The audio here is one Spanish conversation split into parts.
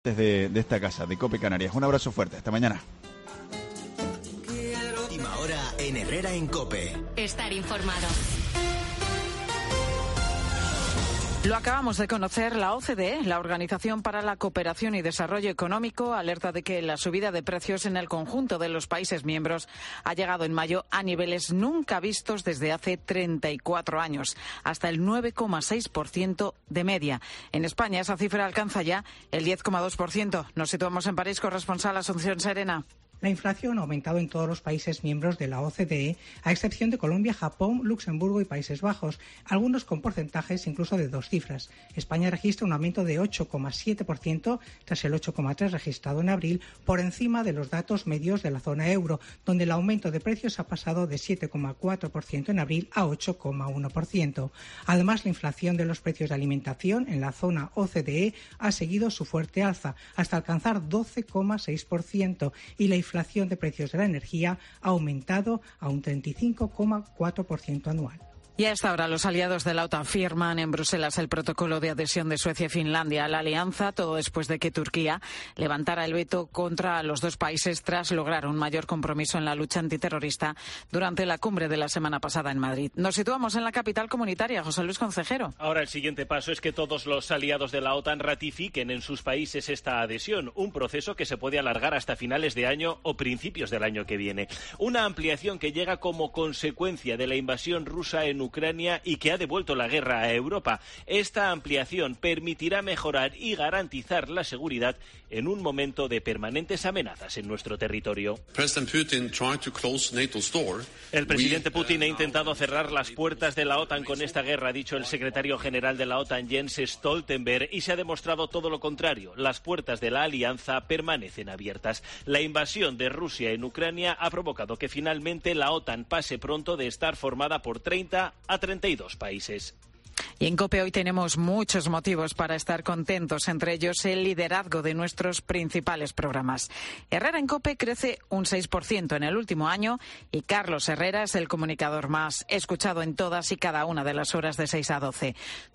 de esta casa, de COPE Canarias. Un abrazo fuerte, hasta mañana. Última hora en Herrera en COPE. Estar informado. Lo acabamos de conocer, la OCDE, la Organización para la Cooperación y Desarrollo Económico, alerta de que la subida de precios en el conjunto de los países miembros ha llegado en mayo a niveles nunca vistos desde hace 34 años, hasta el 9,6% de media. En España esa cifra alcanza ya el 10,2%. Nos situamos en París, corresponsal Asunción Serena. La inflación ha aumentado en todos los países miembros de la OCDE, a excepción de Colombia, Japón, Luxemburgo y Países Bajos, algunos con porcentajes incluso de dos cifras. España registra un aumento de 8,7% tras el 8,3% registrado en abril, por encima de los datos medios de la zona euro, donde el aumento de precios ha pasado de 7,4% en abril a 8,1%. Además, la inflación de los precios de alimentación en la zona OCDE ha seguido su fuerte alza, hasta alcanzar 12,6%, y la inflación de precios de la energía ha aumentado a un 35,4% anual. Y a esta hora los aliados de la OTAN firman en Bruselas el protocolo de adhesión de Suecia y Finlandia a la alianza, todo después de que Turquía levantara el veto contra los dos países tras lograr un mayor compromiso en la lucha antiterrorista durante la cumbre de la semana pasada en Madrid. Nos situamos en la capital comunitaria, José Luis Concejero. Ahora el siguiente paso es que todos los aliados de la OTAN ratifiquen en sus países esta adhesión, un proceso que se puede alargar hasta finales de año o principios del año que viene. Una ampliación que llega como consecuencia de la invasión rusa en Ucrania y que ha devuelto la guerra a Europa. Esta ampliación permitirá mejorar y garantizar la seguridad en un momento de permanentes amenazas en nuestro territorio. El presidente Putin ha intentado cerrar las puertas de la OTAN con esta guerra, ha dicho el secretario general de la OTAN, Jens Stoltenberg, y se ha demostrado todo lo contrario. Las puertas de la alianza permanecen abiertas. La invasión de Rusia en Ucrania ha provocado que finalmente la OTAN pase pronto de estar formada por 30 a 32 países. Y en COPE hoy tenemos muchos motivos para estar contentos, entre ellos el liderazgo de nuestros principales programas. Herrera en COPE crece un 6% en el último año y Carlos Herrera es el comunicador más escuchado en todas y cada una de las horas de 6 a 12.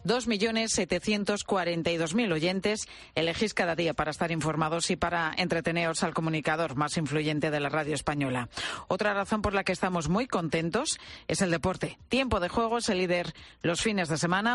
2.742.000 oyentes elegís cada día para estar informados y para entreteneros al comunicador más influyente de la radio española. Otra razón por la que estamos muy contentos es el deporte. Tiempo de Juego es el líder los fines de semana.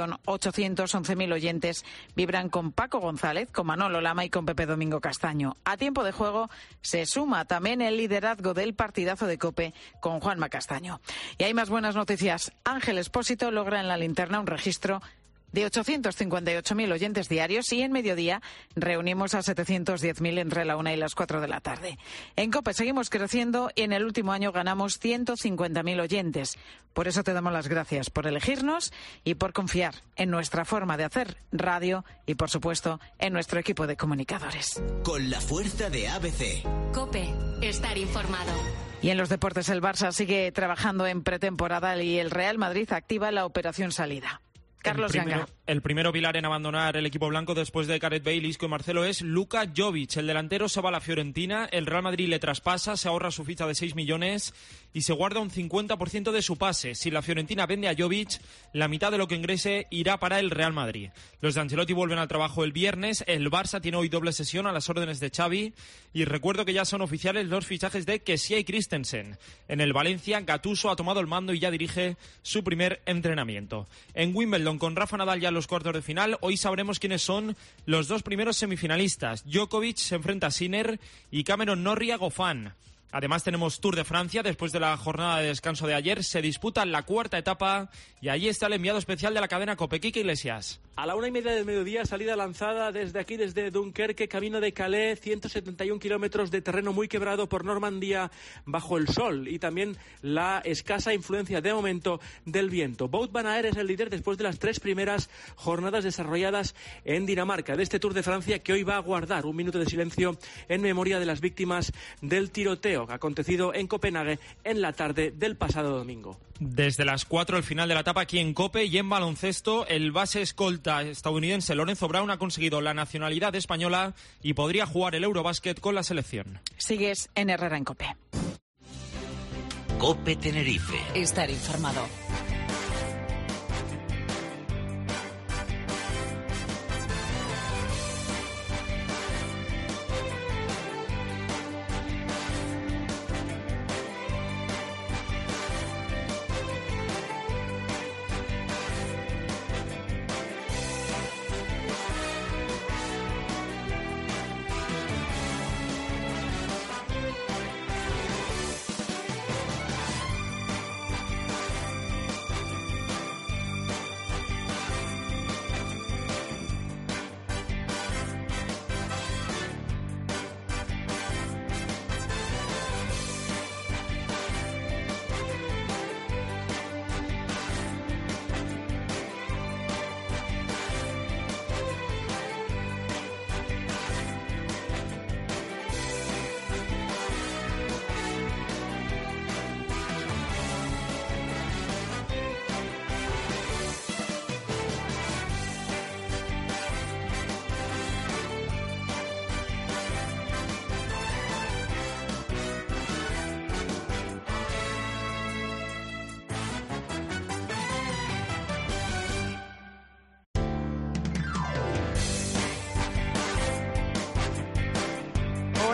1.811.000 oyentes vibran con Paco González, con Manolo Lama y con Pepe Domingo Castaño. A Tiempo de Juego se suma también el liderazgo del partidazo de COPE con Juanma Castaño. Y hay más buenas noticias. Ángel Expósito logra en la linterna un registro de 858.000 oyentes diarios y en mediodía reunimos a 710.000 entre la 1 y las 4 de la tarde. En COPE seguimos creciendo y en el último año ganamos 150.000 oyentes. Por eso te damos las gracias por elegirnos y por confiar en nuestra forma de hacer radio y, por supuesto, en nuestro equipo de comunicadores. Con la fuerza de ABC. COPE, estar informado. Y en los deportes el Barça sigue trabajando en pretemporada y el Real Madrid activa la operación salida. Carlos Ganga. El primero pilar en abandonar el equipo blanco después de Gareth Bale, Isco y Marcelo es Luka Jovic. El delantero se va a la Fiorentina, el Real Madrid le traspasa, se ahorra su ficha de 6 millones y se guarda un 50% de su pase. Si la Fiorentina vende a Jovic, la mitad de lo que ingrese irá para el Real Madrid. Los de Ancelotti vuelven al trabajo el viernes, el Barça tiene hoy doble sesión a las órdenes de Xavi y recuerdo que ya son oficiales los fichajes de Kessie y Christensen. En el Valencia, Gattuso ha tomado el mando y ya dirige su primer entrenamiento. En Wimbledon, con Rafa Nadal ya en los cuartos de final, hoy sabremos quiénes son los dos primeros semifinalistas. Djokovic se enfrenta a Sinner y Cameron Norrie a Goffin. Además tenemos Tour de Francia, después de la jornada de descanso de ayer, se disputa la cuarta etapa y allí está el enviado especial de la cadena COPE, Quique Iglesias. A la 1:30 del mediodía, salida lanzada desde aquí, desde Dunkerque, camino de Calais, 171 kilómetros de terreno muy quebrado por Normandía bajo el sol y también la escasa influencia de momento del viento. Wout van Aert es el líder después de las 3 primeras jornadas desarrolladas en Dinamarca, de este Tour de Francia que hoy va a guardar un minuto de silencio en memoria de las víctimas del tiroteo acontecido en Copenhague en la tarde del pasado domingo. Desde las 4 el final de la etapa aquí en COPE y en baloncesto, el base escolta estadounidense Lorenzo Brown ha conseguido la nacionalidad española y podría jugar el Eurobásquet con la selección. Sigues en Herrera en COPE. COPE Tenerife. Estar informado.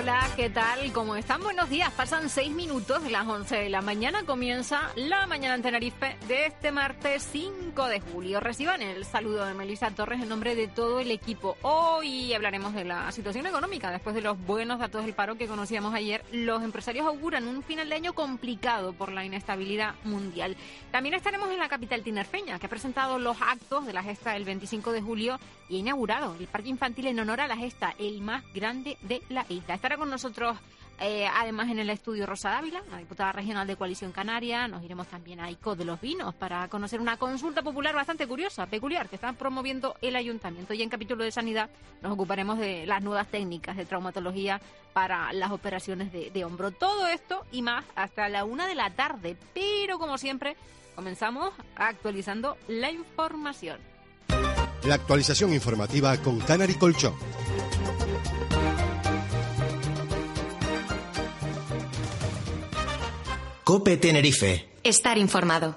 Hola, ¿qué tal? ¿Cómo están? Buenos días. Pasan 6 minutos de las 11 de la mañana. Comienza la mañana en Tenerife de este martes 5 de julio. Reciban el saludo de Melissa Torres en nombre de todo el equipo. Hoy hablaremos de la situación económica. Después de los buenos datos del paro que conocíamos ayer, los empresarios auguran un final de año complicado por la inestabilidad mundial. También estaremos en la capital tinerfeña, que ha presentado los actos de la gesta el 25 de julio y ha inaugurado el parque infantil en honor a la gesta, el más grande de la isla. Estará con nosotros además en el estudio Rosa Dávila, la diputada regional de Coalición Canaria. Nos iremos también a ICO de los Vinos para conocer una consulta popular bastante curiosa, peculiar, que está promoviendo el ayuntamiento. Y en capítulo de sanidad nos ocuparemos de las nuevas técnicas de traumatología para las operaciones de hombro. Todo esto y más hasta la 1 de la tarde. Pero como siempre, comenzamos actualizando la información. La actualización informativa con Canary Colchón. COPE Tenerife. Estar informado.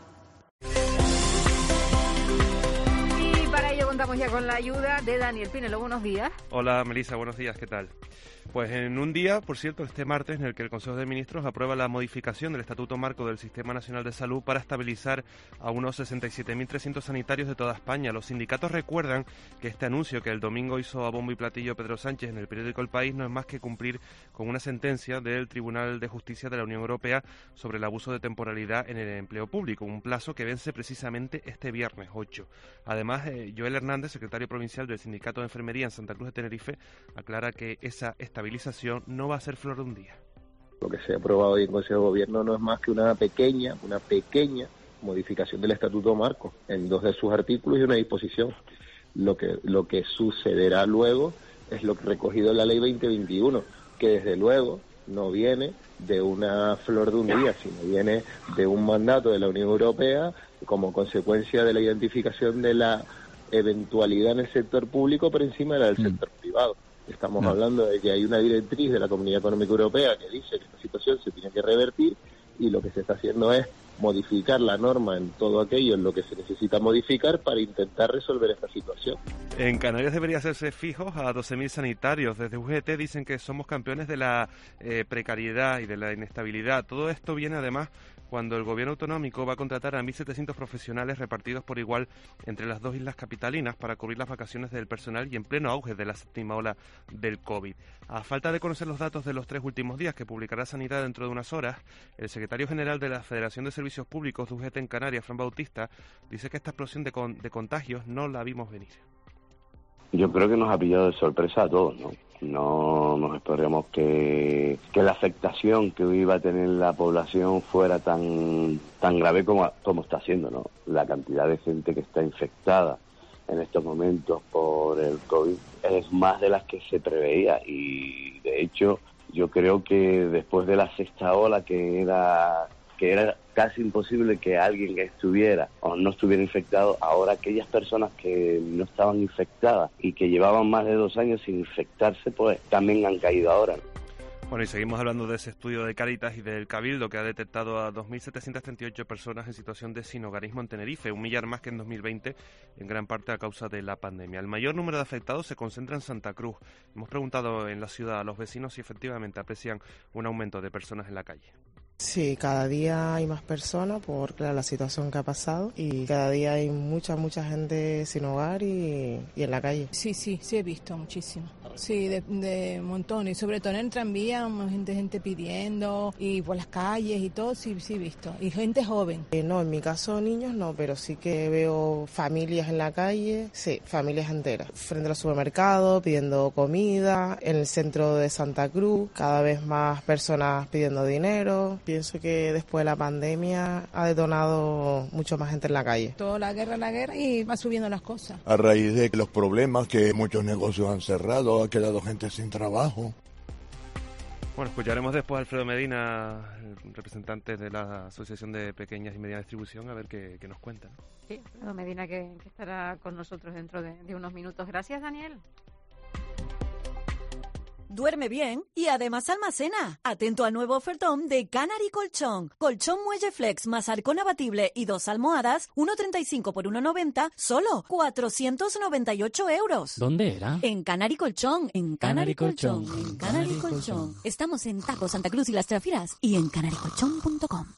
Y para ello contamos ya con la ayuda de Daniel Pinelo. Buenos días. Hola, Melissa, buenos días, ¿qué tal? Pues en un día, por cierto, este martes, en el que el Consejo de Ministros aprueba la modificación del Estatuto Marco del Sistema Nacional de Salud para estabilizar a unos 67.300 sanitarios de toda España. Los sindicatos recuerdan que este anuncio que el domingo hizo a bombo y platillo Pedro Sánchez en el periódico El País no es más que cumplir con una sentencia del Tribunal de Justicia de la Unión Europea sobre el abuso de temporalidad en el empleo público, un plazo que vence precisamente este viernes 8. Además, Joel Hernández, secretario provincial del Sindicato de Enfermería en Santa Cruz de Tenerife, aclara que esa estabilización no va a ser flor de un día. Lo que se ha aprobado hoy en Consejo de Gobierno no es más que una pequeña modificación del Estatuto Marco en 2 de sus artículos y una disposición. Lo que sucederá luego es lo recogido en la Ley 2021, que desde luego no viene de una flor de un día, sino viene de un mandato de la Unión Europea como consecuencia de la identificación de la eventualidad en el sector público por encima de la del sector privado. Estamos hablando de que hay una directriz de la Comunidad Económica Europea que dice que esta situación se tiene que revertir y lo que se está haciendo es modificar la norma en todo aquello en lo que se necesita modificar para intentar resolver esta situación. En Canarias debería hacerse fijos a 12.000 sanitarios. Desde UGT dicen que somos campeones de la precariedad y de la inestabilidad. Todo esto viene además cuando el gobierno autonómico va a contratar a 1.700 profesionales repartidos por igual entre las 2 islas capitalinas para cubrir las vacaciones del personal y en pleno auge de la 7ª ola del COVID. A falta de conocer los datos de los 3 últimos días que publicará Sanidad dentro de unas horas, el secretario general de la Federación de Servicios Públicos de UGT en Canarias, Fran Bautista, dice que esta explosión de contagios no la vimos venir. Yo creo que nos ha pillado de sorpresa a todos, ¿no? No nos esperábamos que la afectación que iba a tener la población fuera tan grave como está siendo, ¿no? La cantidad de gente que está infectada en estos momentos por el COVID es más de las que se preveía y, de hecho, yo creo que después de la 6ª ola, que era casi imposible que alguien estuviera o no estuviera infectado, ahora aquellas personas que no estaban infectadas y que llevaban más de 2 años sin infectarse, pues también han caído ahora. Bueno, y seguimos hablando de ese estudio de Cáritas y del Cabildo que ha detectado a 2.738 personas en situación de sinhogarismo en Tenerife, 1 millar más que en 2020, en gran parte a causa de la pandemia. El mayor número de afectados se concentra en Santa Cruz. Hemos preguntado en la ciudad a los vecinos si efectivamente aprecian un aumento de personas en la calle. Sí, cada día hay más personas por la situación que ha pasado y cada día hay mucha gente sin hogar y en la calle. Sí, he visto muchísimo. Sí, de montón y sobre todo en el tranvía, gente pidiendo y por las calles y todo, sí he visto. Y gente joven. No, en mi caso niños no, pero sí que veo familias en la calle, sí, familias enteras. Frente al supermercado, pidiendo comida, en el centro de Santa Cruz, cada vez más personas pidiendo dinero. Pienso que después de la pandemia ha detonado mucho más gente en la calle. Toda la guerra y va subiendo las cosas. A raíz de los problemas que muchos negocios han cerrado, ha quedado gente sin trabajo. Bueno, escucharemos después a Alfredo Medina, representante de la Asociación de Pequeñas y Medianas Distribución, a ver qué nos cuenta, ¿no? Sí, Alfredo Medina que estará con nosotros dentro de unos minutos. Gracias, Daniel. duerme bien y además almacena. Atento al nuevo ofertón de Canary Colchón. Colchón Muelle Flex más arcón abatible y 2 almohadas, 1,35 por 1,90, solo 498 euros. ¿Dónde era? En Canary Colchón, en Canary Colchón, en Canary Colchón. Estamos en Taco, Santa Cruz y Las Trafiras y en canarycolchón.com.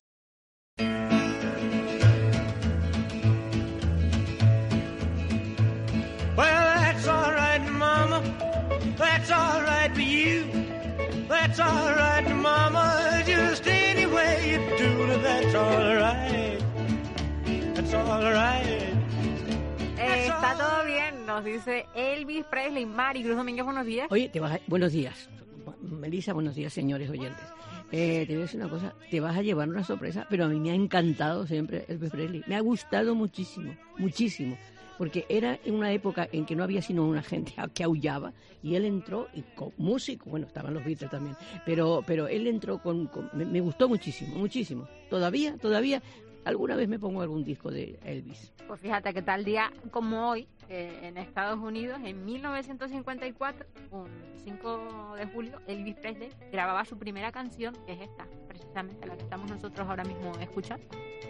That's all right for you. That's all right, mama. Just any way you do it, that's all right. That's all right. Está todo bien, nos dice Elvis Presley. Mari Cruz Domínguez, buenos días. Oye, buenos días. Melissa, buenos días, señores oyentes. Te voy a decir una cosa, te vas a llevar una sorpresa, pero a mí me ha encantado siempre Elvis Presley. Me ha gustado muchísimo, muchísimo. Porque era en una época en que no había sino una gente que aullaba, y él entró y con músico, bueno, estaban los Beatles también, pero él entró me gustó muchísimo, muchísimo. Todavía, alguna vez me pongo algún disco de Elvis. Pues fíjate que tal día como hoy, en Estados Unidos, en 1954, un 5 de julio, Elvis Presley grababa su primera canción, que es esta, precisamente la que estamos nosotros ahora mismo escuchando.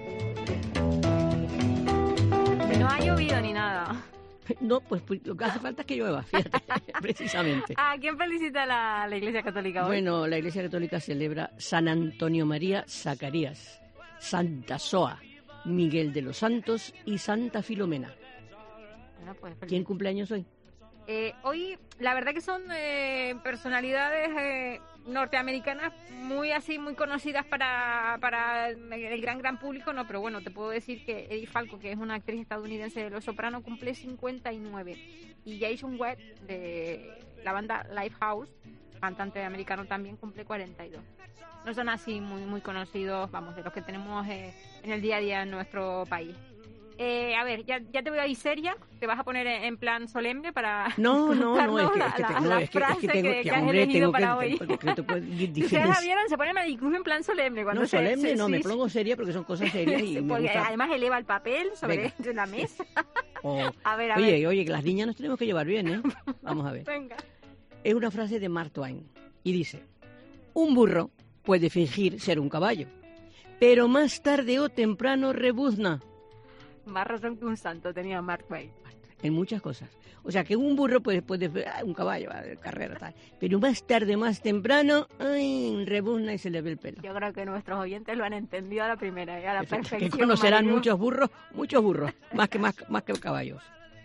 No ha llovido ni nada. No, pues lo que hace falta es que llueva, fíjate, precisamente. ¿A quién felicita la Iglesia Católica hoy? Bueno, la Iglesia Católica celebra San Antonio María Zacarías, Santa Soa, Miguel de los Santos y Santa Filomena. Bueno, pues, ¿quién cumpleaños hoy? Hoy, la verdad que son personalidades norteamericanas muy conocidas para el gran público, no, pero bueno, te puedo decir que Eddie Falco, que es una actriz estadounidense de Los Soprano, cumple 59, y Jason Webb, de la banda Lifehouse, cantante americano, también cumple 42. No son así muy conocidos, vamos, de los que tenemos en el día a día en nuestro país. A ver, ya te voy a ir seria, te vas a poner en plan solemne para no, es que has elegido para hoy. Ustedes la vieron, se pone Maricruz en plan solemne. Cuando no, solemne no, me pongo seria porque son cosas serias y me gusta. Además eleva el papel sobre la mesa. A ver. Oye, que las niñas nos tenemos que llevar bien, ¿eh? Vamos a ver. Venga. Es una frase de Mark Twain y dice: un burro puede fingir ser un caballo, pero más tarde o temprano rebuzna. Más razón que un santo tenía Mark Twain. En muchas cosas. O sea, que un burro puede un caballo, carrera, tal. Pero más tarde, más temprano, rebuzna y se le ve el pelo. Yo creo que nuestros oyentes lo han entendido a la primera y a la perfección. Que conocerán muchos burros, más que caballos.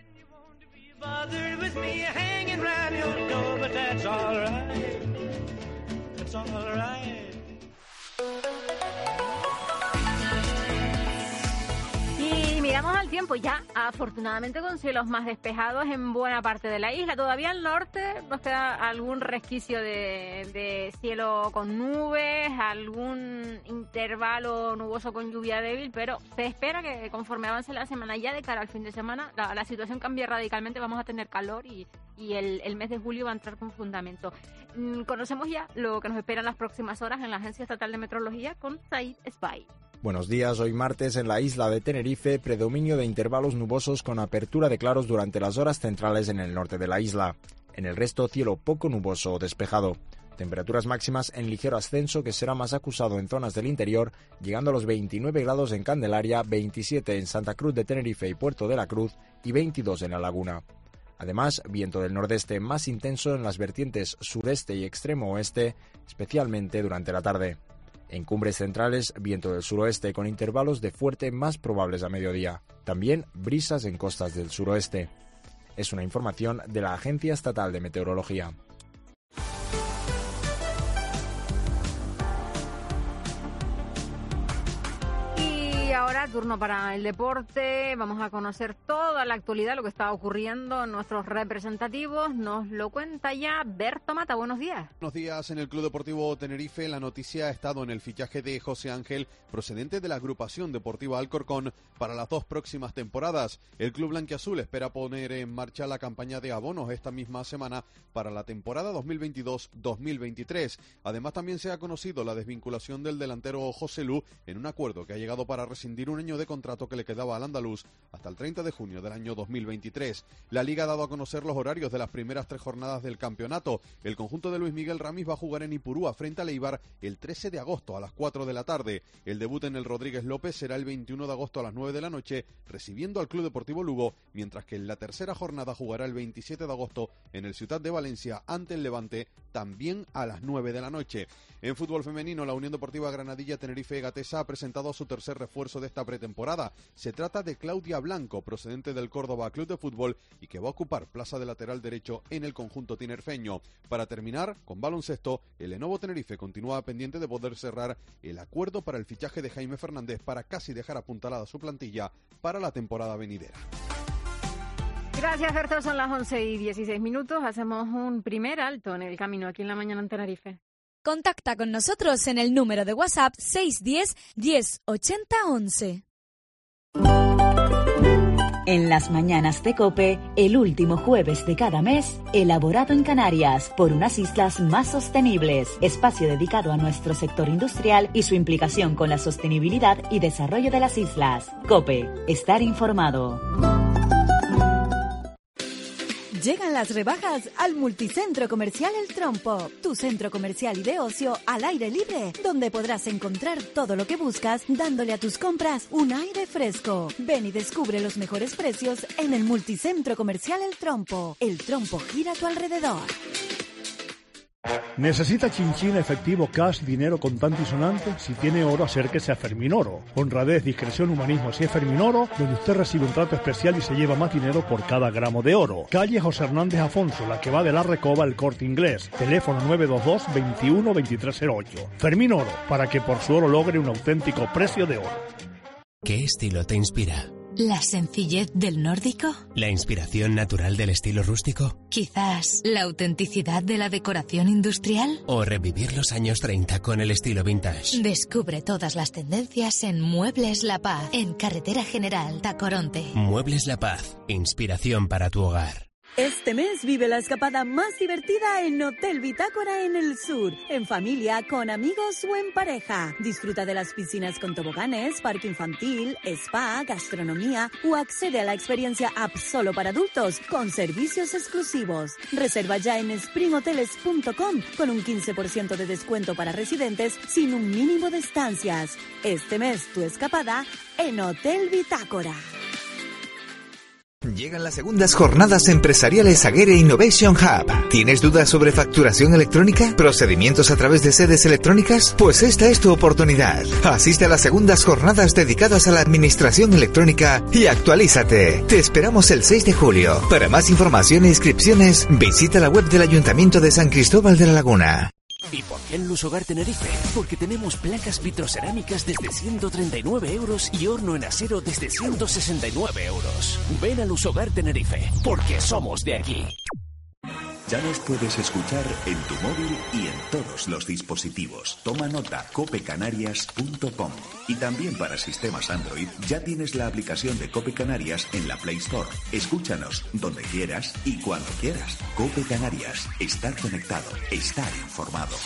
Miramos al tiempo ya, afortunadamente con cielos más despejados en buena parte de la isla. Todavía al norte nos queda algún resquicio de cielo con nubes, algún intervalo nuboso con lluvia débil, pero se espera que conforme avance la semana, ya de cara al fin de semana, la situación cambie radicalmente. Vamos a tener calor y el mes de julio va a entrar con fundamento. Conocemos ya lo que nos espera en las próximas horas en la Agencia Estatal de Meteorología con Said Esbay. Buenos días, hoy martes en la isla de Tenerife, predominio de intervalos nubosos con apertura de claros durante las horas centrales en el norte de la isla. En el resto, cielo poco nuboso o despejado. Temperaturas máximas en ligero ascenso que será más acusado en zonas del interior, llegando a los 29 grados en Candelaria, 27 en Santa Cruz de Tenerife y Puerto de la Cruz y 22 en La Laguna. Además, viento del nordeste más intenso en las vertientes sureste y extremo oeste, especialmente durante la tarde. En cumbres centrales, viento del suroeste con intervalos de fuerte más probables a mediodía. También brisas en costas del suroeste. Es una información de la Agencia Estatal de Meteorología. Y ahora turno para el deporte. Vamos a conocer toda la actualidad, lo que está ocurriendo en nuestros representativos. Nos lo cuenta ya Berto Mata. Buenos días. Buenos días. En el Club Deportivo Tenerife la noticia ha estado en el fichaje de José Ángel, procedente de la agrupación deportiva Alcorcón, para las 2 próximas temporadas. El club blanquiazul espera poner en marcha la campaña de abonos esta misma semana para la temporada 2022-2023. Además, también se ha conocido la desvinculación del delantero José Lu en un acuerdo que ha llegado para rescindir rescindir un año de contrato que le quedaba al andaluz hasta el 30 de junio del año 2023. La Liga ha dado a conocer los horarios de las primeras 3 jornadas del campeonato. El conjunto de Luis Miguel Ramis va a jugar en Ipurúa frente al Eibar el 13 de agosto a las 4 de la tarde. El debut en el Rodríguez López será el 21 de agosto a las 9 de la noche, recibiendo al Club Deportivo Lugo, mientras que en la tercera jornada jugará el 27 de agosto en el Ciutat de Valencia ante el Levante, también a las 9 de la noche. En fútbol femenino, la Unión Deportiva Granadilla Tenerife Gatesa ha presentado a su tercer refuerzo de esta pretemporada. Se trata de Claudia Blanco, procedente del Córdoba Club de Fútbol y que va a ocupar plaza de lateral derecho en el conjunto tinerfeño. Para terminar, con baloncesto, el Lenovo Tenerife continúa pendiente de poder cerrar el acuerdo para el fichaje de Jaime Fernández para casi dejar apuntalada su plantilla para la temporada venidera. Gracias, Berto. Son las 11:16. Hacemos un primer alto en el camino aquí en La Mañana en Tenerife. Contacta con nosotros en el número de WhatsApp 610 1080 11. En las mañanas de COPE, el último jueves de cada mes, elaborado en Canarias por unas islas más sostenibles, espacio dedicado a nuestro sector industrial y su implicación con la sostenibilidad y desarrollo de las islas. COPE, estar informado. Llegan las rebajas al Multicentro Comercial El Trompo, tu centro comercial y de ocio al aire libre, donde podrás encontrar todo lo que buscas, dándole a tus compras un aire fresco. Ven y descubre los mejores precios en el Multicentro Comercial El Trompo. El Trompo gira a tu alrededor. ¿Necesita chinchín efectivo, cash, dinero contante y sonante? Si tiene oro, acérquese a Fermín Oro. Honradez, discreción, humanismo, así es Fermín Oro, donde usted recibe un trato especial y se lleva más dinero por cada gramo de oro. Calle José Hernández Afonso, la que va de la Recoba al Corte Inglés. Teléfono 922 21 2308. Fermín Oro, para que por su oro logre un auténtico precio de oro. ¿Qué estilo te inspira? ¿La sencillez del nórdico? ¿La inspiración natural del estilo rústico? ¿Quizás la autenticidad de la decoración industrial? ¿O revivir los años 30 con el estilo vintage? Descubre todas las tendencias en Muebles La Paz, en Carretera General Tacoronte. Muebles La Paz, inspiración para tu hogar. Este mes vive la escapada más divertida en Hotel Bitácora en el sur, en familia, con amigos o en pareja. Disfruta de las piscinas con toboganes, parque infantil, spa, gastronomía o accede a la experiencia app solo para adultos con servicios exclusivos. Reserva ya en springhoteles.com con un 15% de descuento para residentes sin un mínimo de estancias. Este mes tu escapada en Hotel Bitácora. Llegan las segundas jornadas empresariales Agere Innovation Hub. ¿Tienes dudas sobre facturación electrónica? ¿Procedimientos a través de sedes electrónicas? Pues esta es tu oportunidad. Asiste a las segundas jornadas dedicadas a la administración electrónica y actualízate. Te esperamos el 6 de julio. Para más información e inscripciones, visita la web del Ayuntamiento de San Cristóbal de la Laguna. ¿Y por qué en Lusogar Tenerife? Porque tenemos placas vitrocerámicas desde 139 euros y horno en acero desde 169 euros. Ven a Lusogar Tenerife, porque somos de aquí. Ya nos puedes escuchar en tu móvil y en todos los dispositivos. Toma nota, copecanarias.com. Y también para sistemas Android ya tienes la aplicación de Cope Canarias en la Play Store. Escúchanos donde quieras y cuando quieras. Cope Canarias. Estar conectado. Estar informado.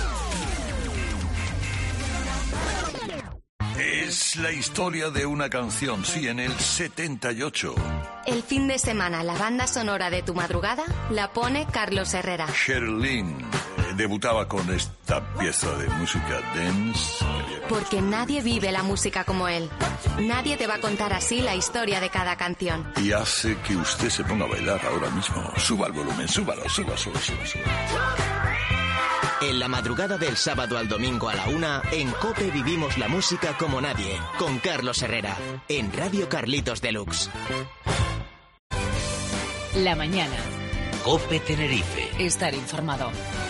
Es la historia de una canción, sí, en el 78. El fin de semana, la banda sonora de tu madrugada la pone Carlos Herrera. Sherlyn debutaba con esta pieza de música dance. Porque nadie vive la música como él. Nadie te va a contar así la historia de cada canción. Y hace que usted se ponga a bailar ahora mismo. Suba el volumen, súbalo, suba. En la madrugada del sábado al domingo a la 1, en COPE vivimos la música como nadie, con Carlos Herrera, en Radio Carlitos Deluxe. La mañana. COPE Tenerife. Estar informado.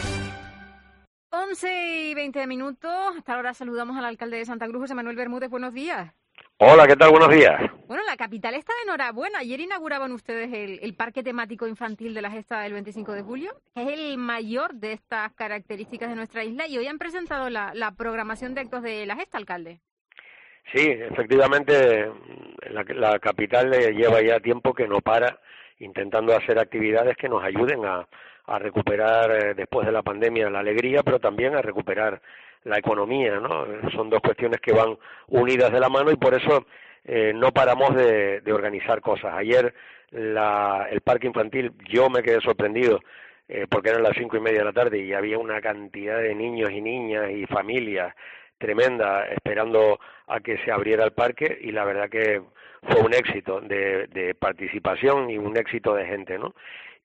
11:20. Hasta ahora saludamos al alcalde de Santa Cruz, José Manuel Bermúdez. Buenos días. Hola, ¿qué tal? Buenos días. Bueno, la capital está de enhorabuena. Ayer inauguraban ustedes el parque temático infantil de la Gesta del 25 de julio, que es el mayor de estas características de nuestra isla, y hoy han presentado la programación de actos de la Gesta, alcalde. Sí, efectivamente, la capital lleva ya tiempo que no para intentando hacer actividades que nos ayuden a a recuperar después de la pandemia la alegría, pero también a recuperar la economía, ¿no? Son dos cuestiones que van unidas de la mano y por eso no paramos de organizar cosas. Ayer el parque infantil, yo me quedé sorprendido porque eran las 5:30 de la tarde y había una cantidad de niños y niñas y familias tremenda esperando a que se abriera el parque, y la verdad que fue un éxito de participación y un éxito de gente, ¿no?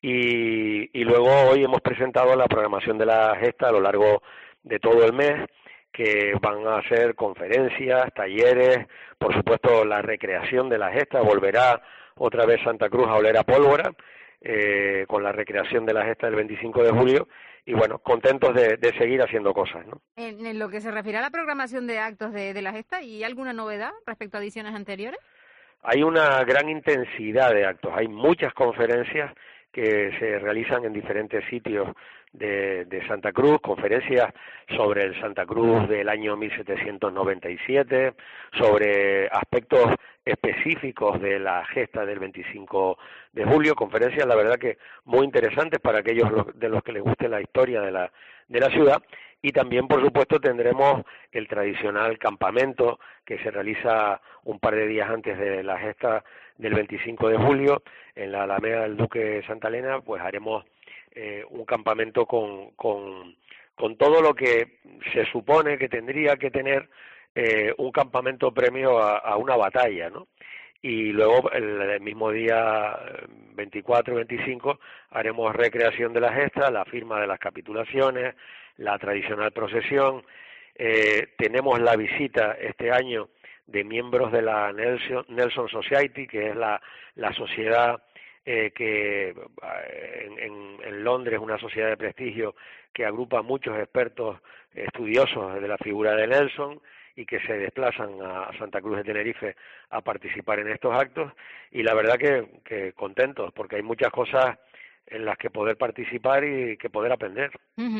Y luego hoy hemos presentado la programación de la gesta a lo largo de todo el mes, que van a hacer conferencias, talleres, por supuesto la recreación de la gesta. Volverá otra vez Santa Cruz a oler a pólvora, con la recreación de la gesta del 25 de julio, y bueno, contentos de seguir haciendo cosas, ¿no? En lo que se refiere a la programación de actos de la gesta, ¿y alguna novedad respecto a ediciones anteriores? Hay una gran intensidad de actos, hay muchas conferencias que se realizan en diferentes sitios de Santa Cruz, conferencias sobre el Santa Cruz del año 1797, sobre aspectos específicos de la gesta del 25 de julio, conferencias la verdad que muy interesantes para aquellos de los que les guste la historia de la ciudad, y también por supuesto tendremos el tradicional campamento que se realiza un par de días antes de la gesta del 25 de julio en la Alameda del Duque de Santa Elena. Pues haremos un campamento con todo lo que se supone que tendría que tener un campamento premio a una batalla, ¿no? Y luego el mismo día 24 y 25 haremos recreación de la gesta, la firma de las capitulaciones, la tradicional procesión. Tenemos la visita este año de miembros de la Nelson Society, que es la sociedad que en Londres, una sociedad de prestigio que agrupa a muchos expertos estudiosos de la figura de Nelson y que se desplazan a Santa Cruz de Tenerife a participar en estos actos, y la verdad que contentos porque hay muchas cosas en las que poder participar y que poder aprender.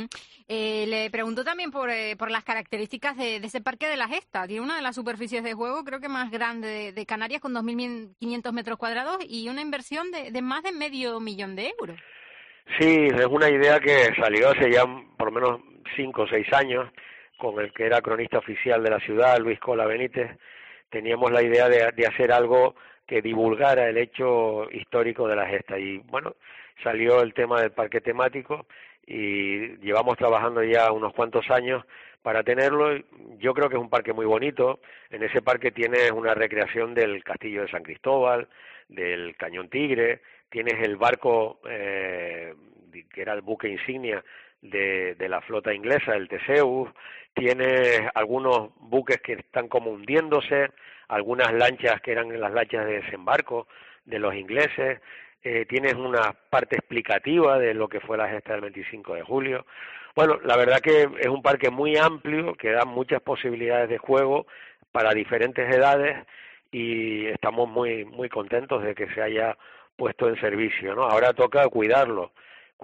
Le pregunto también por las características de ese parque de la gesta. Tiene una de las superficies de juego creo que más grande de Canarias, con 2.500 metros cuadrados y una inversión de más de $500,000 de euros. Sí, es una idea que salió hace ya por lo menos 5 o 6 años, con el que era cronista oficial de la ciudad, Luis Cola Benítez. Teníamos la idea de hacer algo que divulgara el hecho histórico de la gesta, y bueno, salió el tema del parque temático y llevamos trabajando ya unos cuantos años para tenerlo. Yo creo que es un parque muy bonito. En ese parque tienes una recreación del Castillo de San Cristóbal, del Cañón Tigre, tienes el barco que era el buque insignia de la flota inglesa, el Theseus, tienes algunos buques que están como hundiéndose, algunas lanchas que eran las lanchas de desembarco de los ingleses, tienes una parte explicativa de lo que fue la gesta del 25 de julio. Bueno, la verdad que es un parque muy amplio, que da muchas posibilidades de juego para diferentes edades, y estamos muy contentos de que se haya puesto en servicio, ¿no? Ahora toca cuidarlo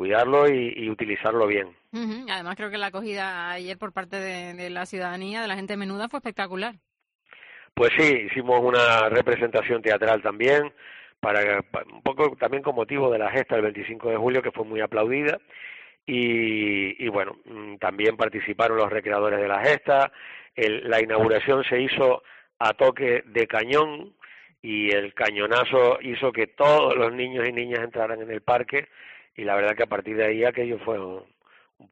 y utilizarlo bien. Además creo que la acogida ayer por parte de la ciudadanía, de la gente menuda, fue espectacular. Pues sí, hicimos una representación teatral también, para un poco también con motivo de la gesta del 25 de julio, que fue muy aplaudida, y bueno, también participaron los recreadores de la gesta. La inauguración se hizo a toque de cañón, y el cañonazo hizo que todos los niños y niñas entraran en el parque, y la verdad que a partir de ahí aquello fue un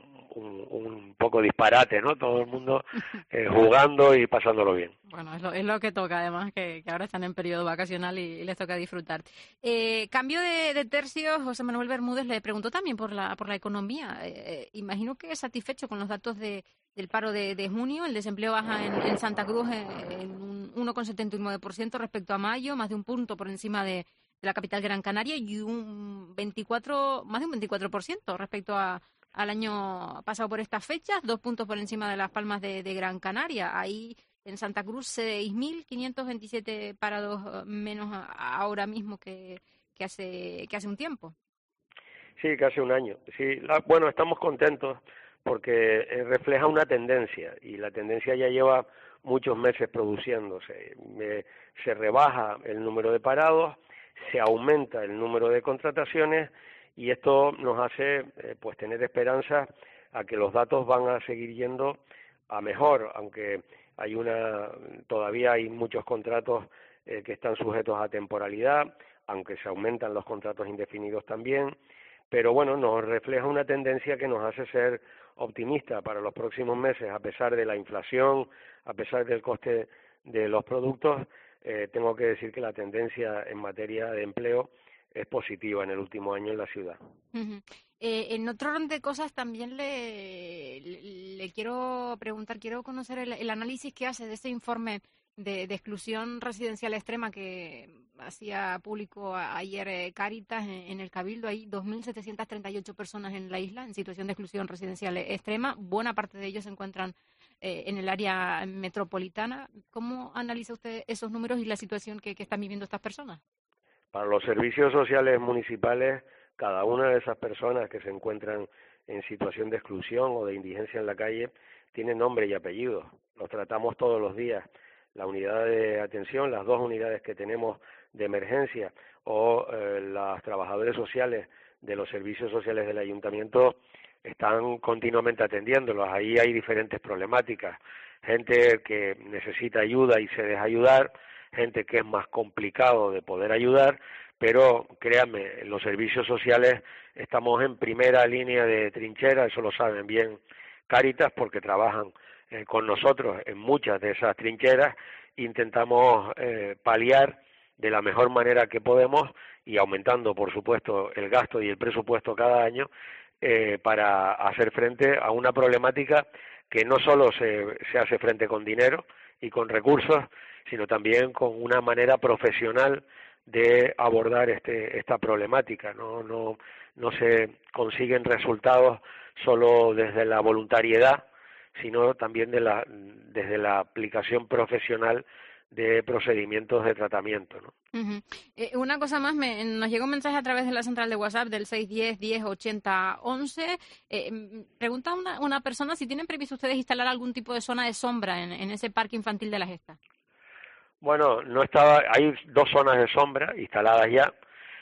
poco disparate, ¿no? Todo el mundo jugando y pasándolo bien. Bueno, es lo que toca, además, que ahora están en periodo vacacional y les toca disfrutar. Cambio de tercio, José Manuel Bermúdez le preguntó también por la economía. Imagino que es satisfecho con los datos del paro de junio. El desempleo baja en Santa Cruz en un 1,79% respecto a mayo, más de un punto por encima de la capital Gran Canaria, y más de un 24% respecto al año pasado por estas fechas, 2 puntos por encima de Las Palmas de Gran Canaria. Ahí en Santa Cruz 6.527 parados menos ahora mismo que hace un tiempo. Sí, que hace un año. Sí, bueno, estamos contentos porque refleja una tendencia, y la tendencia ya lleva muchos meses produciéndose. Se rebaja el número de parados, se aumenta el número de contrataciones, y esto nos hace pues tener esperanza a que los datos van a seguir yendo a mejor, aunque todavía hay muchos contratos que están sujetos a temporalidad, aunque se aumentan los contratos indefinidos también, pero bueno, nos refleja una tendencia que nos hace ser optimistas para los próximos meses, a pesar de la inflación, a pesar del coste de los productos. Tengo que decir que la tendencia en materia de empleo es positiva en el último año en la ciudad. Uh-huh. En otro orden de cosas también le quiero preguntar, quiero conocer el análisis que hace de ese informe de exclusión residencial extrema que hacía público ayer Cáritas en el Cabildo. Hay 2.738 personas en la isla en situación de exclusión residencial extrema. Buena parte de ellos se encuentran en el área metropolitana. ¿Cómo analiza usted esos números y la situación que están viviendo estas personas? Para los servicios sociales municipales, cada una de esas personas que se encuentran en situación de exclusión o de indigencia en la calle tiene nombre y apellido. Los tratamos todos los días. La unidad de atención, las 2 unidades que tenemos de emergencia o los trabajadores sociales de los servicios sociales del ayuntamiento están continuamente atendiéndolos. Ahí hay diferentes problemáticas. Gente que necesita ayuda y se deja ayudar, gente que es más complicado de poder ayudar, pero créanme, en los servicios sociales estamos en primera línea de trinchera, eso lo saben bien Cáritas porque trabajan con nosotros en muchas de esas trincheras. Intentamos paliar de la mejor manera que podemos y aumentando, por supuesto, el gasto y el presupuesto cada año para hacer frente a una problemática que no solo se hace frente con dinero y con recursos, sino también con una manera profesional de abordar esta problemática. No se consiguen resultados solo desde la voluntariedad, sino también desde la aplicación profesional de procedimientos de tratamiento, ¿no? Uh-huh. Una cosa más, nos llegó un mensaje a través de la central de WhatsApp del 610-10-80-11. Pregunta una persona si tienen previsto ustedes instalar algún tipo de zona de sombra en ese parque infantil de la Gesta. Bueno, hay 2 zonas de sombra instaladas ya.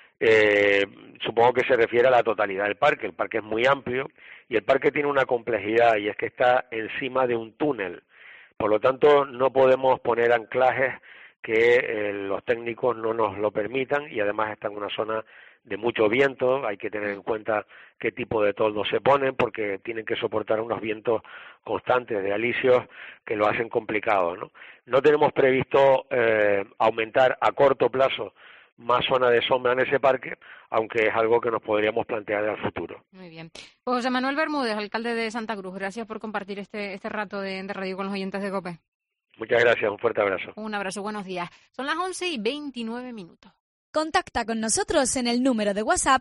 Supongo que se refiere a la totalidad del parque. El parque es muy amplio y el parque tiene una complejidad y es que está encima de un túnel. Por lo tanto, no podemos poner anclajes que los técnicos no nos lo permitan y además está en una zona de mucho viento. Hay que tener en cuenta qué tipo de toldos se ponen porque tienen que soportar unos vientos constantes de alisios que lo hacen complicado, ¿no? No tenemos previsto aumentar a corto plazo más zona de sombra en ese parque, aunque es algo que nos podríamos plantear al futuro. Muy bien. Pues José Manuel Bermúdez, alcalde de Santa Cruz, gracias por compartir este rato de radio con los oyentes de COPE. Muchas gracias, un fuerte abrazo. Un abrazo, buenos días. Son las 11:29. Contacta con nosotros en el número de WhatsApp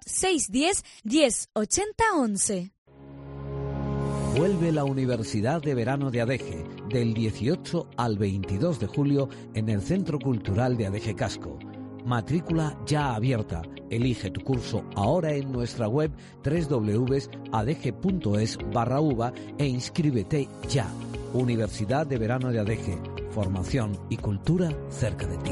610-1080-11. Vuelve la Universidad de Verano de Adeje, del 18 al 22 de julio en el Centro Cultural de Adeje Casco. Matrícula ya abierta. Elige tu curso ahora en nuestra web www.adeje.es/uva e inscríbete ya. Universidad de Verano de Adeje. Formación y cultura cerca de ti.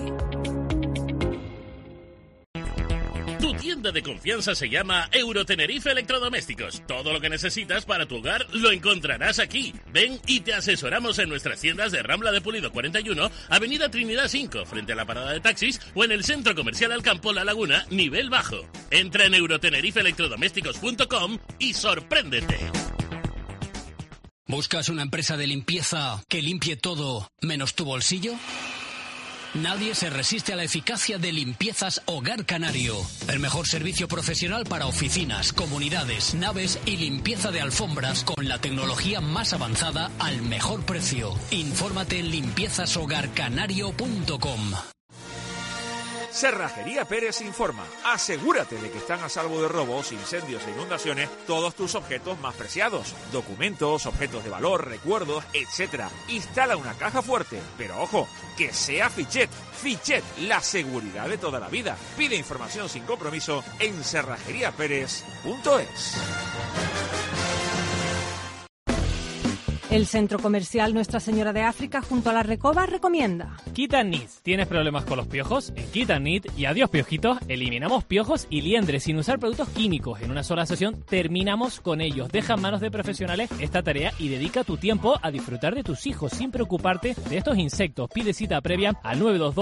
Tu tienda de confianza se llama Eurotenerife Electrodomésticos. Todo lo que necesitas para tu hogar lo encontrarás aquí. Ven y te asesoramos en nuestras tiendas de Rambla de Pulido 41, Avenida Trinidad 5, frente a la parada de taxis, o en el Centro Comercial Alcampo La Laguna, nivel bajo. Entra en eurotenerife-electrodomésticos.com y sorpréndete. ¿Buscas una empresa de limpieza que limpie todo menos tu bolsillo? Nadie se resiste a la eficacia de Limpiezas Hogar Canario. El mejor servicio profesional para oficinas, comunidades, naves y limpieza de alfombras con la tecnología más avanzada al mejor precio. Infórmate en limpiezashogarcanario.com. Cerrajería Pérez informa. Asegúrate de que están a salvo de robos, incendios e inundaciones todos tus objetos más preciados. Documentos, objetos de valor, recuerdos, etc. Instala una caja fuerte, pero ojo, que sea Fichet. Fichet, la seguridad de toda la vida. Pide información sin compromiso en cerrajeriaperez.es. El Centro Comercial Nuestra Señora de África junto a la Recoba recomienda. Kit and Knit. ¿Tienes problemas con los piojos? En Kit and Knit y adiós piojitos, eliminamos piojos y liendres sin usar productos químicos. En una sola sesión terminamos con ellos. Deja en manos de profesionales esta tarea y dedica tu tiempo a disfrutar de tus hijos sin preocuparte de estos insectos. Pide cita previa al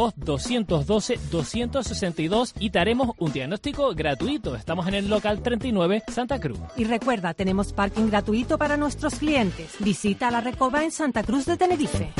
922-212-262 y te haremos un diagnóstico gratuito. Estamos en el local 39 Santa Cruz. Y recuerda, tenemos parking gratuito para nuestros clientes. Visita la Recoba en Santa Cruz de Tenerife.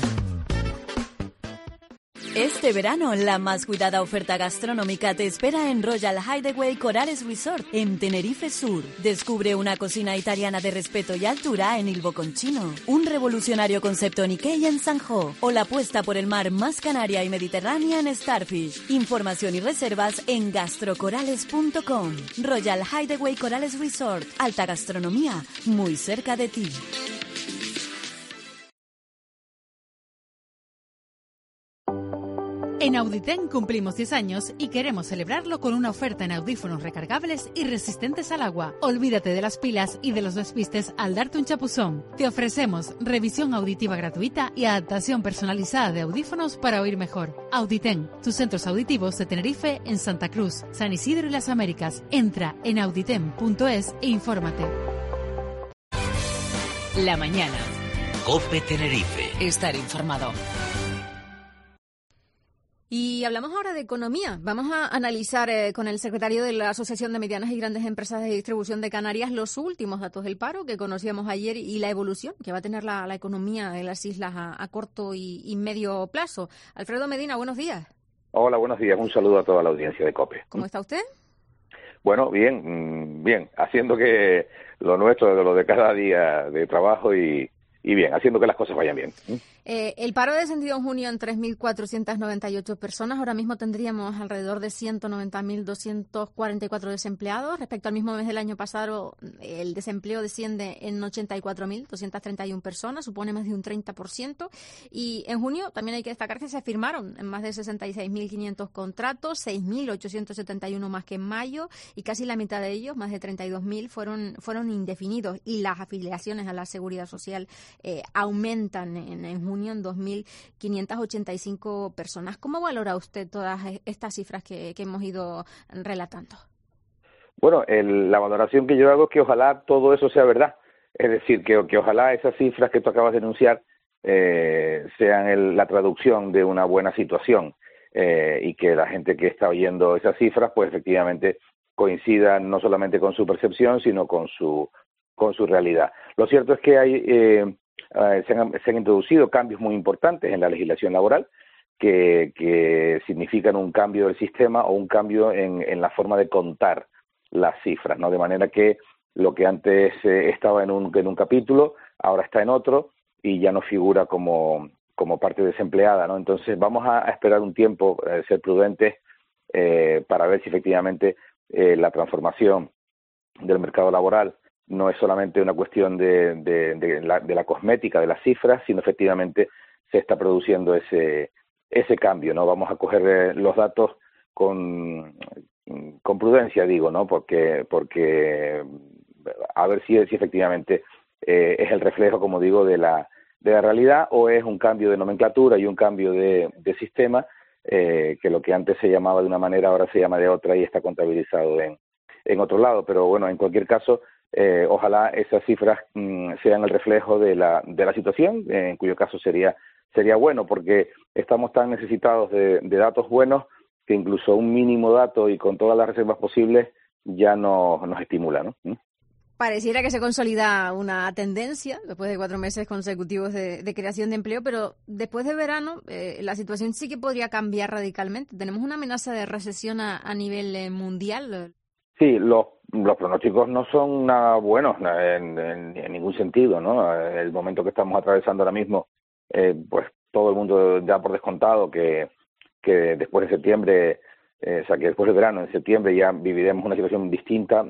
Este verano, la más cuidada oferta gastronómica te espera en Royal Hideaway Corales Resort, en Tenerife Sur. Descubre una cocina italiana de respeto y altura en Il Bocconcino, un revolucionario concepto Nikkei en Sanjo, o la apuesta por el mar más canaria y mediterránea en Starfish. Información y reservas en gastrocorales.com. Royal Hideaway Corales Resort, alta gastronomía, muy cerca de ti. En Auditen cumplimos 10 años y queremos celebrarlo con una oferta en audífonos recargables y resistentes al agua. Olvídate de las pilas y de los despistes al darte un chapuzón. Te ofrecemos revisión auditiva gratuita y adaptación personalizada de audífonos para oír mejor. Auditen, tus centros auditivos de Tenerife en Santa Cruz, San Isidro y las Américas. Entra en auditen.es e infórmate. La mañana. COPE Tenerife. Estar informado. Y hablamos ahora de economía. Vamos a analizar con el secretario de la Asociación de Medianas y Grandes Empresas de Distribución de Canarias los últimos datos del paro que conocíamos ayer y la evolución que va a tener la economía de las islas a corto y medio plazo. Alfredo Medina, buenos días. Hola, buenos días. Un saludo a toda la audiencia de COPE. ¿Cómo está usted? Bueno, bien, haciendo que lo nuestro, de lo de cada día de trabajo y bien, haciendo que las cosas vayan bien. El paro ha descendido en junio en 3.498 personas. Ahora mismo tendríamos alrededor de 190.244 desempleados. Respecto al mismo mes del año pasado, el desempleo desciende en 84.231 personas, supone más de un 30%. Y en junio también hay que destacar que se firmaron en más de 66.500 contratos, 6.871 más que en mayo, y casi la mitad de ellos, más de 32.000, fueron indefinidos. Y las afiliaciones a la Seguridad Social aumentan en junio en 2.585 personas. ¿Cómo valora usted todas estas cifras que hemos ido relatando? Bueno, la valoración que yo hago es que ojalá todo eso sea verdad. Es decir, que ojalá esas cifras que tú acabas de enunciar sean la traducción de una buena situación y que la gente que está oyendo esas cifras, pues efectivamente coincida no solamente con su percepción, sino con su realidad. Lo cierto es que se han introducido cambios muy importantes en la legislación laboral que significan un cambio del sistema o un cambio en la forma de contar las cifras, ¿no? De manera que lo que antes estaba en un capítulo, ahora está en otro y ya no figura como parte desempleada, ¿no? Entonces vamos a esperar un tiempo, ser prudentes para ver si efectivamente la transformación del mercado laboral no es solamente una cuestión de la cosmética de las cifras, sino efectivamente se está produciendo ese cambio, ¿no? Vamos a coger los datos con prudencia, digo, ¿no? Porque a ver si efectivamente es el reflejo, como digo, de la realidad, o es un cambio de nomenclatura y un cambio de sistema, que lo que antes se llamaba de una manera ahora se llama de otra y está contabilizado en otro lado. Pero bueno, en cualquier caso, ojalá esas cifras sean el reflejo de la situación, en cuyo caso sería bueno, porque estamos tan necesitados de datos buenos que incluso un mínimo dato y con todas las reservas posibles ya nos estimula, ¿no? Pareciera que se consolida una tendencia después de 4 meses consecutivos de creación de empleo, pero después de verano la situación sí que podría cambiar radicalmente. Tenemos una amenaza de recesión a nivel mundial. Sí, los pronósticos no son nada buenos en ningún sentido, ¿no? El momento que estamos atravesando ahora mismo, pues todo el mundo da por descontado que después de septiembre, que después del verano, en septiembre, ya viviremos una situación distinta.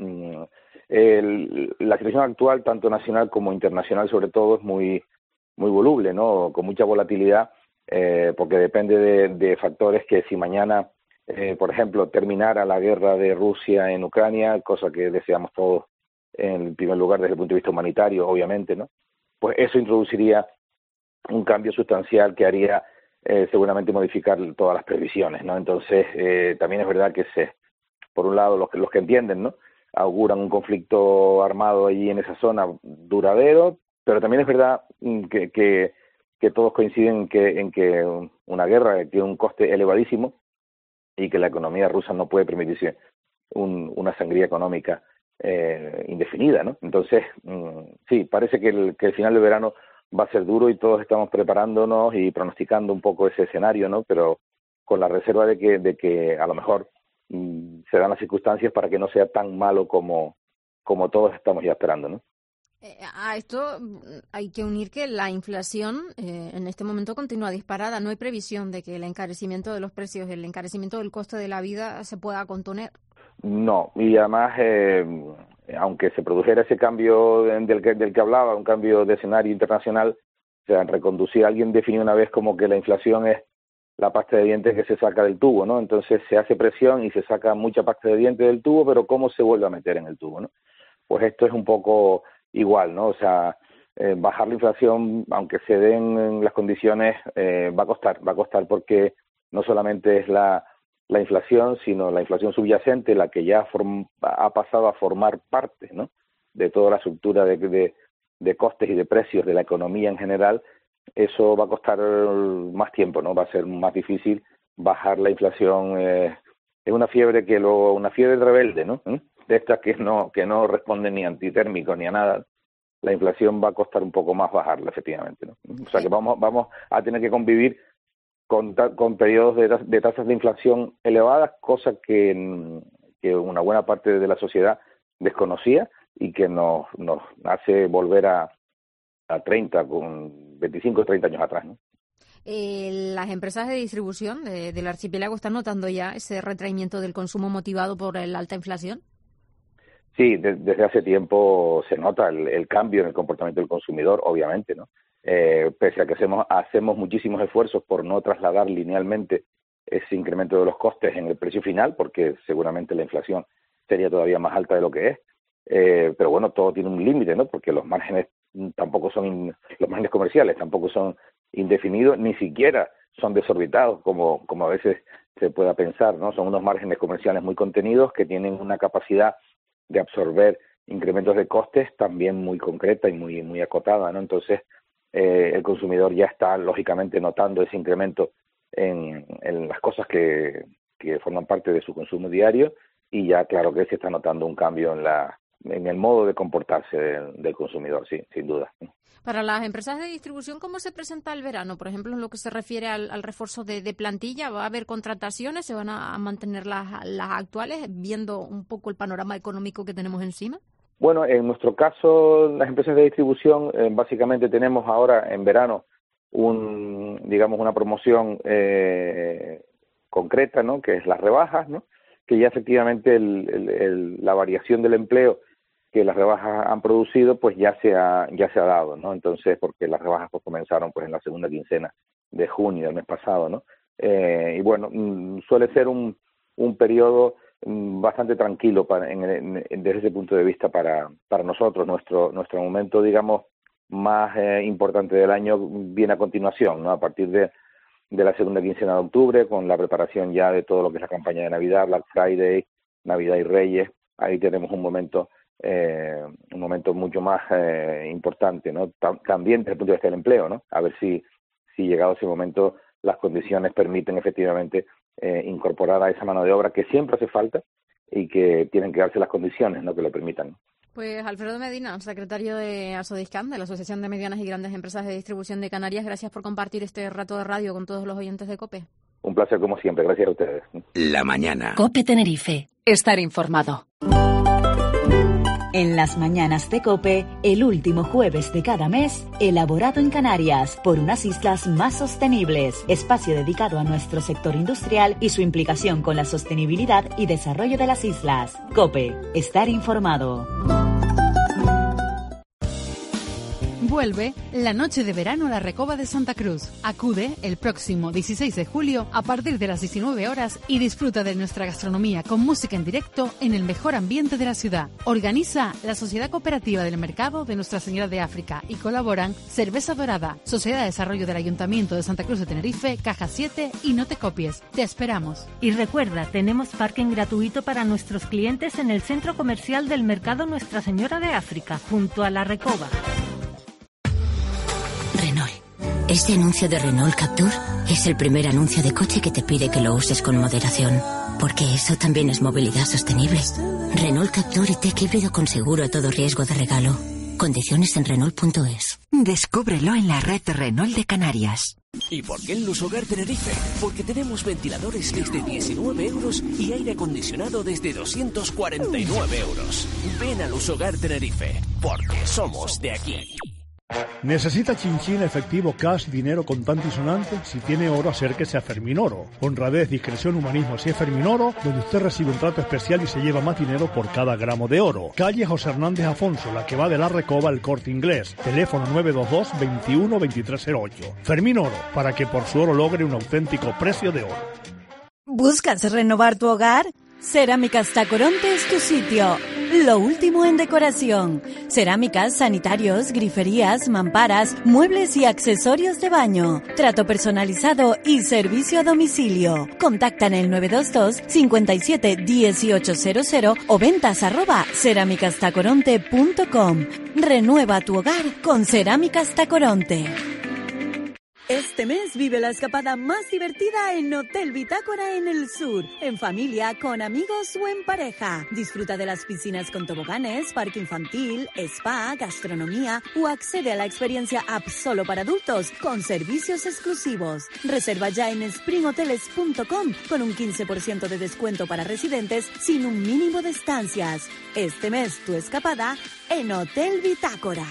La situación actual, tanto nacional como internacional, sobre todo, es muy voluble, ¿no? Con mucha volatilidad, porque depende de factores que si mañana por ejemplo, terminara la guerra de Rusia en Ucrania, cosa que deseamos todos en primer lugar desde el punto de vista humanitario, obviamente, ¿no? pues eso introduciría un cambio sustancial que haría seguramente modificar todas las previsiones, ¿no? Entonces, también es verdad que por un lado, los que entienden, ¿no?, auguran un conflicto armado allí en esa zona duradero, pero también es verdad que todos coinciden en que una guerra tiene un coste elevadísimo y que la economía rusa no puede permitirse una sangría económica indefinida, ¿no? Entonces, sí, parece que el final del verano va a ser duro y todos estamos preparándonos y pronosticando un poco ese escenario, ¿no? Pero con la reserva de que a lo mejor se dan las circunstancias para que no sea tan malo como todos estamos ya esperando, ¿no? A esto hay que unir que la inflación en este momento continúa disparada. No hay previsión de que el encarecimiento de los precios, el encarecimiento del coste de la vida se pueda contener. No, y además, aunque se produjera ese cambio del que hablaba, un cambio de escenario internacional, o sea, reconducir, alguien definió una vez como que la inflación es la pasta de dientes que se saca del tubo, ¿no? Entonces se hace presión y se saca mucha pasta de dientes del tubo, pero ¿cómo se vuelve a meter en el tubo, no? Pues esto es un poco igual, ¿no? O sea, bajar la inflación, aunque se den las condiciones, va a costar porque no solamente es la inflación, sino la inflación subyacente, la que ya ha pasado a formar parte, ¿no?, de toda la estructura de costes y de precios de la economía en general. Eso va a costar más tiempo, ¿no? Va a ser más difícil bajar la inflación. Es una fiebre una fiebre rebelde, ¿no? De estas que no responden ni a antitérmicos ni a nada. La inflación va a costar un poco más bajarla, efectivamente, ¿no? O sea que vamos a tener que convivir con periodos de tasas de inflación elevadas, cosa que una buena parte de la sociedad desconocía y que nos hace volver a 30, con 25 o 30 años atrás, ¿no? Las empresas de distribución del archipiélago están notando ya ese retraimiento del consumo motivado por la alta inflación. Sí, desde hace tiempo se nota el cambio en el comportamiento del consumidor, obviamente, ¿no? Pese a que hacemos muchísimos esfuerzos por no trasladar linealmente ese incremento de los costes en el precio final, porque seguramente la inflación sería todavía más alta de lo que es. Pero bueno, todo tiene un límite, ¿no? Porque los márgenes los márgenes comerciales tampoco son indefinidos, ni siquiera son desorbitados como a veces se pueda pensar, ¿no? Son unos márgenes comerciales muy contenidos que tienen una capacidad de absorber incrementos de costes también muy concreta y muy acotada, ¿no? Entonces, el consumidor ya está lógicamente notando ese incremento en las cosas que forman parte de su consumo diario, y ya claro que se está notando un cambio en el modo de comportarse del consumidor, sí, sin duda. Para las empresas de distribución, ¿cómo se presenta el verano? Por ejemplo, en lo que se refiere al refuerzo de plantilla, ¿va a haber contrataciones? ¿Se van a mantener las actuales, viendo un poco el panorama económico que tenemos encima? Bueno, en nuestro caso, las empresas de distribución, básicamente tenemos ahora en verano una promoción concreta, ¿no?, que es las rebajas, ¿no?, que ya efectivamente la variación del empleo que las rebajas han producido, pues ya se ha dado, ¿no? Entonces, porque las rebajas pues comenzaron pues en la segunda quincena de junio del mes pasado, ¿no? Y bueno, suele ser un periodo bastante tranquilo desde ese punto de vista para nosotros. Nuestro momento, digamos, más importante del año viene a continuación, ¿no? A partir de la segunda quincena de octubre, con la preparación ya de todo lo que es la campaña de Navidad, Black Friday, Navidad y Reyes. Ahí tenemos un momento mucho más importante, ¿no? También desde el punto de vista del empleo, ¿no? A ver si llegado ese momento las condiciones permiten efectivamente incorporar a esa mano de obra que siempre hace falta y que tienen que darse las condiciones, ¿no?, que lo permitan. Pues Alfredo Medina, secretario de ASODISCAN, de la Asociación de Medianas y Grandes Empresas de Distribución de Canarias, gracias por compartir este rato de radio con todos los oyentes de COPE. Un placer como siempre, gracias a ustedes. La mañana. COPE Tenerife. Estar informado. En las mañanas de COPE, el último jueves de cada mes, elaborado en Canarias por unas islas más sostenibles, espacio dedicado a nuestro sector industrial y su implicación con la sostenibilidad y desarrollo de las islas. COPE, estar informado. Vuelve la noche de verano La Recoba de Santa Cruz. Acude el próximo 16 de julio a partir de las 19 horas y disfruta de nuestra gastronomía con música en directo en el mejor ambiente de la ciudad. Organiza la Sociedad Cooperativa del Mercado de Nuestra Señora de África y colaboran Cerveza Dorada, Sociedad de Desarrollo del Ayuntamiento de Santa Cruz de Tenerife, Caja 7 y No Te Copies. Te esperamos. Y recuerda, tenemos parking gratuito para nuestros clientes en el Centro Comercial del Mercado Nuestra Señora de África, junto a La Recoba. Renault. Este anuncio de Renault Captur es el primer anuncio de coche que te pide que lo uses con moderación, porque eso también es movilidad sostenible. Renault Captur y Tech híbrido con seguro a todo riesgo de regalo. Condiciones en Renault.es. Descúbrelo en la red Renault de Canarias. ¿Y por qué en Lusogar Tenerife? Porque tenemos ventiladores desde 19 euros y aire acondicionado desde 249 euros. Ven a Lusogar Tenerife, porque somos de aquí. ¿Necesita chinchín, efectivo, cash, dinero contante y sonante? Si tiene oro, acérquese a Fermín Oro. Honradez, discreción, humanismo. Si es Fermín Oro, donde usted recibe un trato especial y se lleva más dinero por cada gramo de oro. Calle José Hernández Afonso, la que va de La Recoba al Corte Inglés. Teléfono 922 21 2308. Fermín Oro, para que por su oro logre un auténtico precio de oro. ¿Buscas renovar tu hogar? Cerámicas Tacoronte es tu sitio. Lo último en decoración. Cerámicas, sanitarios, griferías, mamparas, muebles y accesorios de baño. Trato personalizado y servicio a domicilio. Contacta en el 922 57 1800 o ventas@cerámicastacoronte.com. Renueva tu hogar con Cerámicas Tacoronte. Este mes vive la escapada más divertida en Hotel Bitácora en el sur, en familia, con amigos o en pareja. Disfruta de las piscinas con toboganes, parque infantil, spa, gastronomía o accede a la experiencia app solo para adultos con servicios exclusivos. Reserva ya en springhoteles.com con un 15% de descuento para residentes sin un mínimo de estancias. Este mes tu escapada en Hotel Bitácora.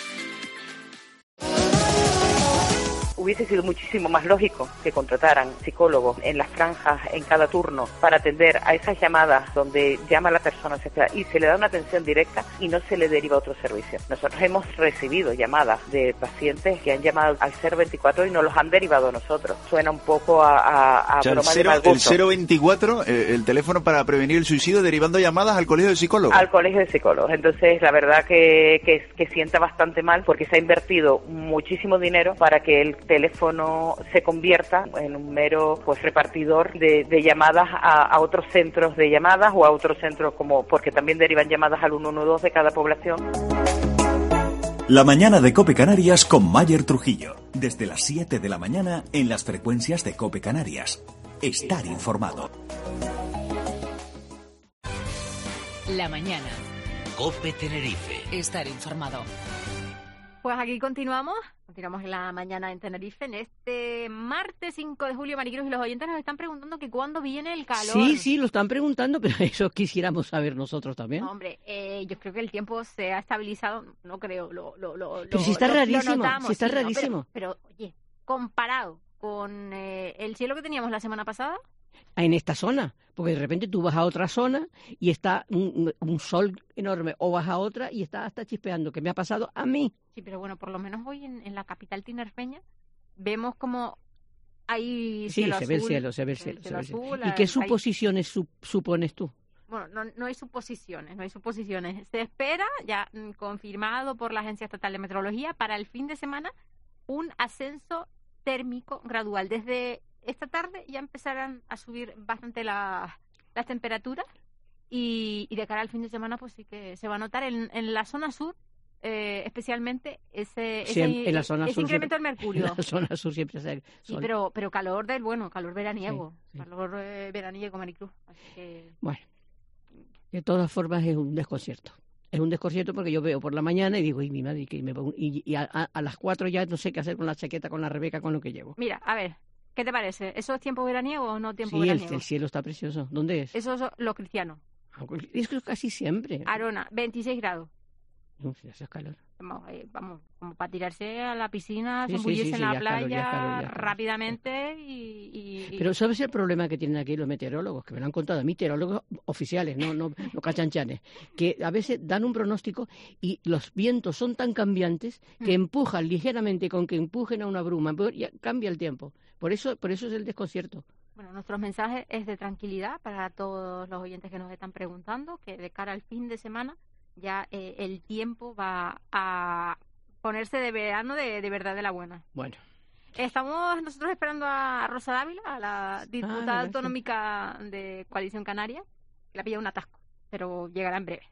Hubiese sido muchísimo más lógico que contrataran psicólogos en las franjas, en cada turno, para atender a esas llamadas donde llama la persona y se le da una atención directa y no se le deriva a otro servicio. Nosotros hemos recibido llamadas de pacientes que han llamado al 024 y nos los han derivado a nosotros. Suena un poco a o sea, broma de mal gusto. El 024, el teléfono para prevenir el suicidio, derivando llamadas al colegio de psicólogos. Al colegio de psicólogos. Entonces, la verdad que sienta bastante mal porque se ha invertido muchísimo dinero para que el teléfono se convierta en un mero repartidor de llamadas a otros centros de llamadas o a otros centros porque también derivan llamadas al 112 de cada población. La mañana de COPE Canarias con Mayer Trujillo. Desde las 7 de la mañana en las frecuencias de COPE Canarias. Estar informado. La mañana. COPE Tenerife. Estar informado. Pues aquí continuamos en la mañana en Tenerife, en este martes 5 de julio, Maricruz, y los oyentes nos están preguntando que cuándo viene el calor. Sí, lo están preguntando, pero eso quisiéramos saber nosotros también. No, hombre, yo creo que el tiempo se ha estabilizado, no creo, pero si está rarísimo, notamos, si está sí, rarísimo. No, pero, oye, comparado con el cielo que teníamos la semana pasada. En esta zona, porque de repente tú vas a otra zona y está un sol enorme, o vas a otra y está hasta chispeando, que me ha pasado a mí. Sí, pero bueno, por lo menos hoy en la capital tinerfeña vemos como hay cielo azul. Se ve el cielo. Azul, ¿Y qué suposiciones supones tú? Bueno, no hay suposiciones. Se espera, ya confirmado por la Agencia Estatal de Meteorología, para el fin de semana un ascenso térmico gradual. Desde esta tarde ya empezarán a subir bastante las temperaturas y de cara al fin de semana pues sí que se va a notar en la zona sur, especialmente ese incremento del mercurio. En la zona sur siempre se sí, pero calor calor veraniego, calor veraniego, Maricruz. Así que... Bueno, de todas formas es un desconcierto. Es un desconcierto porque yo veo por la mañana y digo, mi madre, que me pongo, y a las 4 ya no sé qué hacer con la chaqueta, con la Rebeca, con lo que llevo. Mira, a ver, ¿qué te parece? ¿Eso es tiempo veraniego o no tiempo veraniego? Sí, el cielo está precioso. ¿Dónde es? Eso es los cristianos. Es casi siempre. Arona, 26 grados. Hace calor. Vamos, como para tirarse a la piscina, Sí, zambullirse en la ya playa calor, ya calor. rápidamente y... Pero ¿sabes el problema que tienen aquí los meteorólogos? Que me lo han contado, meteorólogos oficiales, no cachanchanes, que a veces dan un pronóstico y los vientos son tan cambiantes que empujan ligeramente, con que empujen a una bruma, ya cambia el tiempo. Por eso es el desconcierto. Bueno, nuestro mensaje es de tranquilidad para todos los oyentes que nos están preguntando, que de cara al fin de semana ya el tiempo va a ponerse de verano de verdad de la buena. Bueno. Estamos nosotros esperando a Rosa Dávila, a la diputada autonómica de Coalición Canaria, que la pilla un atasco, pero llegará en breve.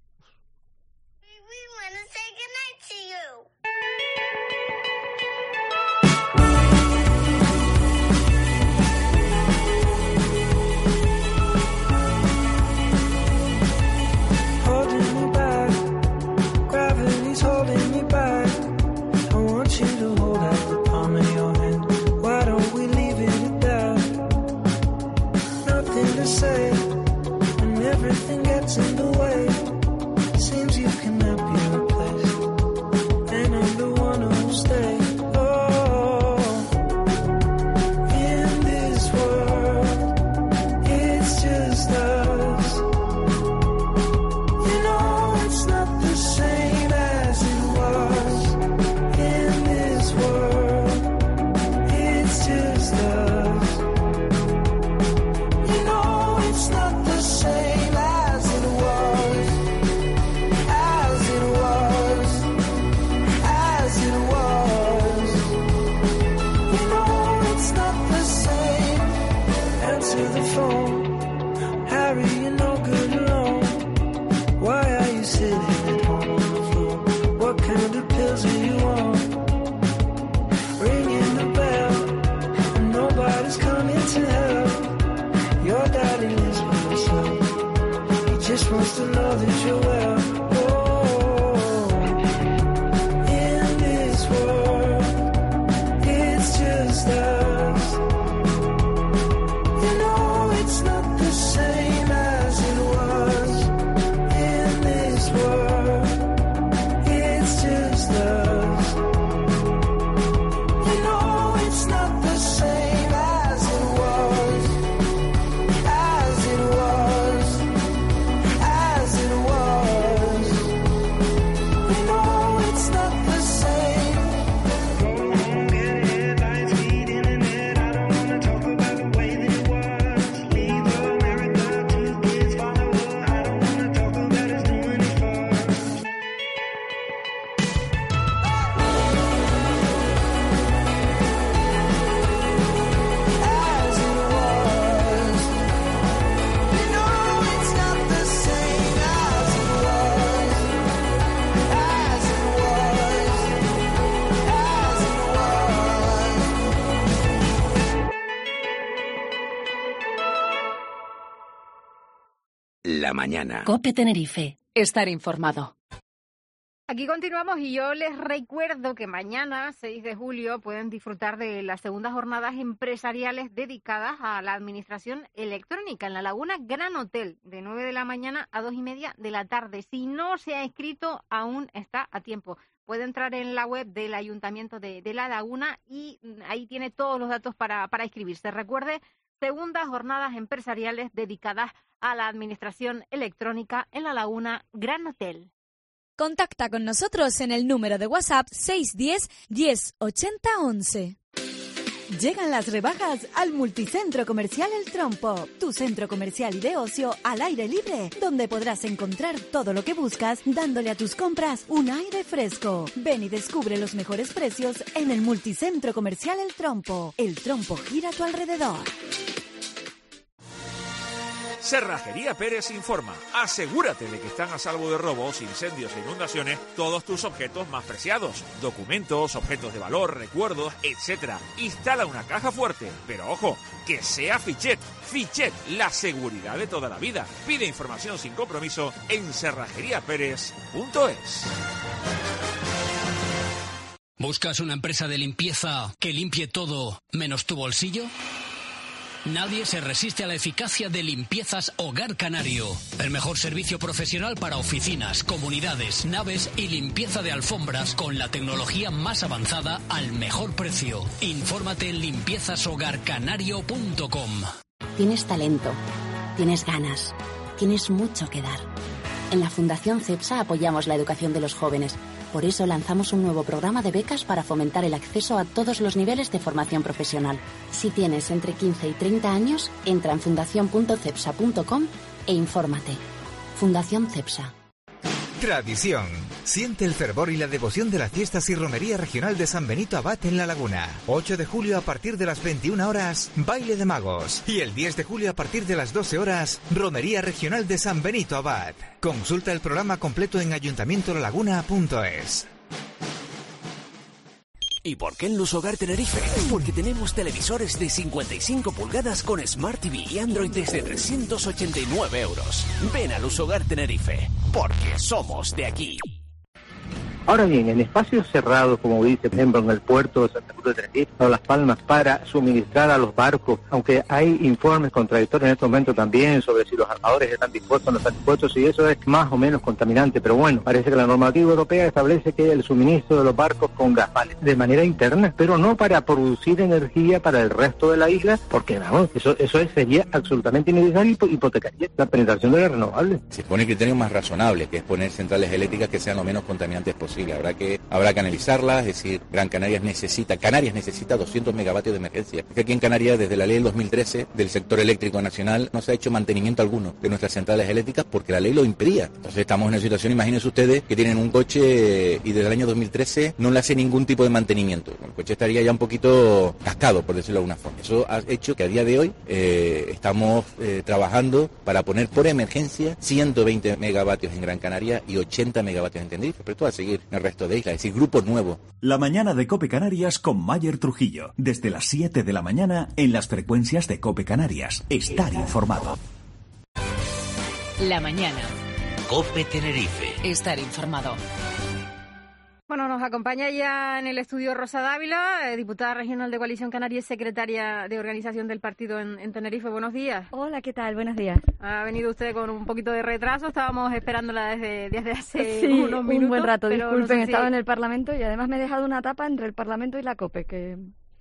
La mañana. COPE Tenerife. Estar informado. Aquí continuamos y yo les recuerdo que mañana, 6 de julio, pueden disfrutar de las segundas jornadas empresariales dedicadas a la administración electrónica en la Laguna Gran Hotel, de 9 de la mañana a 2:30 de la tarde. Si no se ha inscrito, aún está a tiempo. Puede entrar en la web del Ayuntamiento de La Laguna y ahí tiene todos los datos para inscribirse. Recuerde, segundas jornadas empresariales dedicadas a la administración electrónica en la Laguna Gran Hotel. Contacta con nosotros en el número de WhatsApp 610 10 80 11. Llegan las rebajas al Multicentro Comercial El Trompo, tu centro comercial y de ocio al aire libre, donde podrás encontrar todo lo que buscas, dándole a tus compras un aire fresco. Ven y descubre los mejores precios en el Multicentro Comercial El Trompo. El Trompo gira a tu alrededor. Cerrajería Pérez informa. Asegúrate de que están a salvo de robos, incendios e inundaciones todos tus objetos más preciados. Documentos, objetos de valor, recuerdos, etc. Instala una caja fuerte, pero ojo, que sea Fichet. Fichet, la seguridad de toda la vida. Pide información sin compromiso en cerrajeriaperez.es. ¿Buscas una empresa de limpieza que limpie todo menos tu bolsillo? Nadie se resiste a la eficacia de Limpiezas Hogar Canario. El mejor servicio profesional para oficinas, comunidades, naves y limpieza de alfombras con la tecnología más avanzada al mejor precio. Infórmate en limpiezashogarcanario.com. Tienes talento, tienes ganas, tienes mucho que dar. En la Fundación CEPSA apoyamos la educación de los jóvenes. Por eso lanzamos un nuevo programa de becas para fomentar el acceso a todos los niveles de formación profesional. Si tienes entre 15 y 30 años, entra en fundación.cepsa.com e infórmate. Fundación CEPSA. Tradición. Siente el fervor y la devoción de las fiestas y romería regional de San Benito Abad en La Laguna. 8 de julio a partir de las 21 horas, baile de magos. Y el 10 de julio a partir de las 12 horas, romería regional de San Benito Abad. Consulta el programa completo en ayuntamientolalaguna.es. ¿Y por qué en Luz Hogar Tenerife? Porque tenemos televisores de 55 pulgadas con Smart TV y Android desde 389 euros. Ven a Luz Hogar Tenerife, porque somos de aquí. Ahora bien, en espacios cerrados, como dice, por ejemplo, en el puerto de Santa Cruz de Tenerife o Las Palmas, para suministrar a los barcos, aunque hay informes contradictorios en este momento también sobre si los armadores están dispuestos o no están dispuestos, y eso es más o menos contaminante, pero bueno, parece que la normativa europea establece que el suministro de los barcos con gas vale de manera interna, pero no para producir energía para el resto de la isla, porque vamos, eso sería absolutamente innecesario y hipotecaría la penetración de las renovables. Se pone criterios más razonables, que es poner centrales eléctricas que sean lo menos contaminantes posible. Habrá que analizarlas, es decir, Canarias necesita 200 megavatios de emergencia. Es que aquí en Canarias, desde la ley del 2013 del sector eléctrico nacional, no se ha hecho mantenimiento alguno de nuestras centrales eléctricas porque la ley lo impedía. Entonces estamos en una situación, imagínense ustedes, que tienen un coche y desde el año 2013 no le hace ningún tipo de mantenimiento. El coche estaría ya un poquito cascado, por decirlo de alguna forma. Eso ha hecho que a día de hoy estamos trabajando para poner por emergencia 120 megavatios en Gran Canaria y 80 megavatios en Tenerife, pero esto va a seguir en el resto de islas, es decir, grupo nuevo. La mañana de COPE Canarias con Mayer Trujillo, desde las 7 de la mañana en las frecuencias de COPE Canarias. Estar informado. La mañana. COPE Tenerife. Estar informado. Bueno, nos acompaña ya en el estudio Rosa Dávila, diputada regional de Coalición Canaria y secretaria de organización del partido en Tenerife. Buenos días. Hola, ¿qué tal? Buenos días. Ha venido usted con un poquito de retraso, estábamos esperándola desde hace unos minutos. Un buen rato, disculpen, no sé estaba en el Parlamento y además me he dejado una tapa entre el Parlamento y la COPE, que...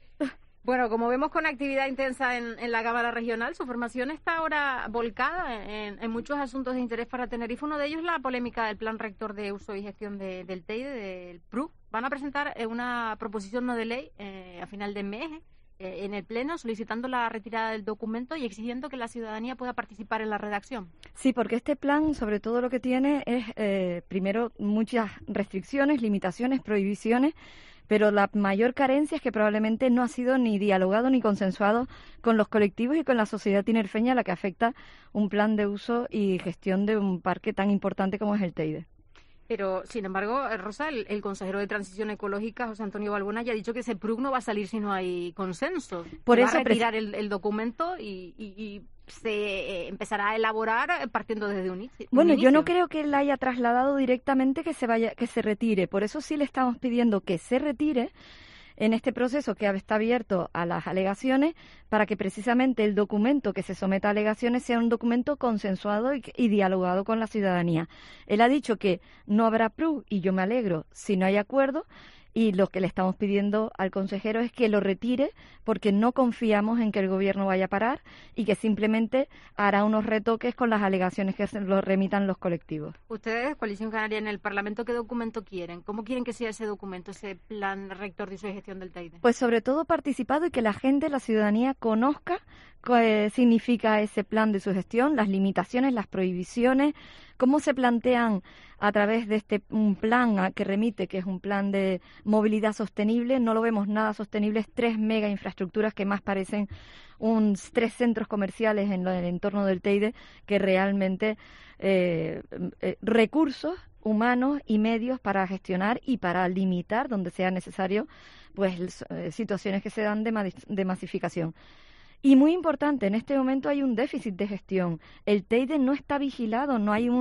Bueno, como vemos con actividad intensa en la Cámara Regional, su formación está ahora volcada en muchos asuntos de interés para Tenerife. Uno de ellos la polémica del Plan Rector de Uso y Gestión del TEIDE, del PRU. Van a presentar una proposición no de ley a final de mes en el Pleno, solicitando la retirada del documento y exigiendo que la ciudadanía pueda participar en la redacción. Sí, porque este plan, sobre todo lo que tiene es, primero, muchas restricciones, limitaciones, prohibiciones, pero la mayor carencia es que probablemente no ha sido ni dialogado ni consensuado con los colectivos y con la sociedad tinerfeña a la que afecta un plan de uso y gestión de un parque tan importante como es el TEIDE. Pero, sin embargo, Rosa, el consejero de Transición Ecológica, José Antonio Balbona, ya ha dicho que ese PRUC no va a salir si no hay consenso. Por va eso a retirar el documento y se empezará a elaborar partiendo desde un inicio. Bueno, yo no creo que él haya trasladado directamente que se retire. Por eso sí le estamos pidiendo que se retire en este proceso que está abierto a las alegaciones, para que precisamente el documento que se someta a alegaciones sea un documento consensuado y dialogado con la ciudadanía. Él ha dicho que no habrá PRU y yo me alegro si no hay acuerdo, y lo que le estamos pidiendo al consejero es que lo retire, porque no confiamos en que el gobierno vaya a parar y que simplemente hará unos retoques con las alegaciones que se lo remitan los colectivos. Ustedes, Coalición Canaria, en el Parlamento, ¿qué documento quieren? ¿Cómo quieren que sea ese documento, ese plan rector de uso y gestión del TEIDE? Pues sobre todo participado y que la gente, la ciudadanía, conozca qué significa ese plan de su gestión, las limitaciones, las prohibiciones, cómo se plantean a través de un plan que remite, que es un plan de movilidad sostenible. No lo vemos nada sostenible, es 3 mega infraestructuras que más parecen 3 centros comerciales en el entorno del TEIDE, que realmente recursos humanos y medios para gestionar y para limitar, donde sea necesario, pues situaciones que se dan de masificación. Y muy importante, en este momento hay un déficit de gestión. El Teide no está vigilado, no hay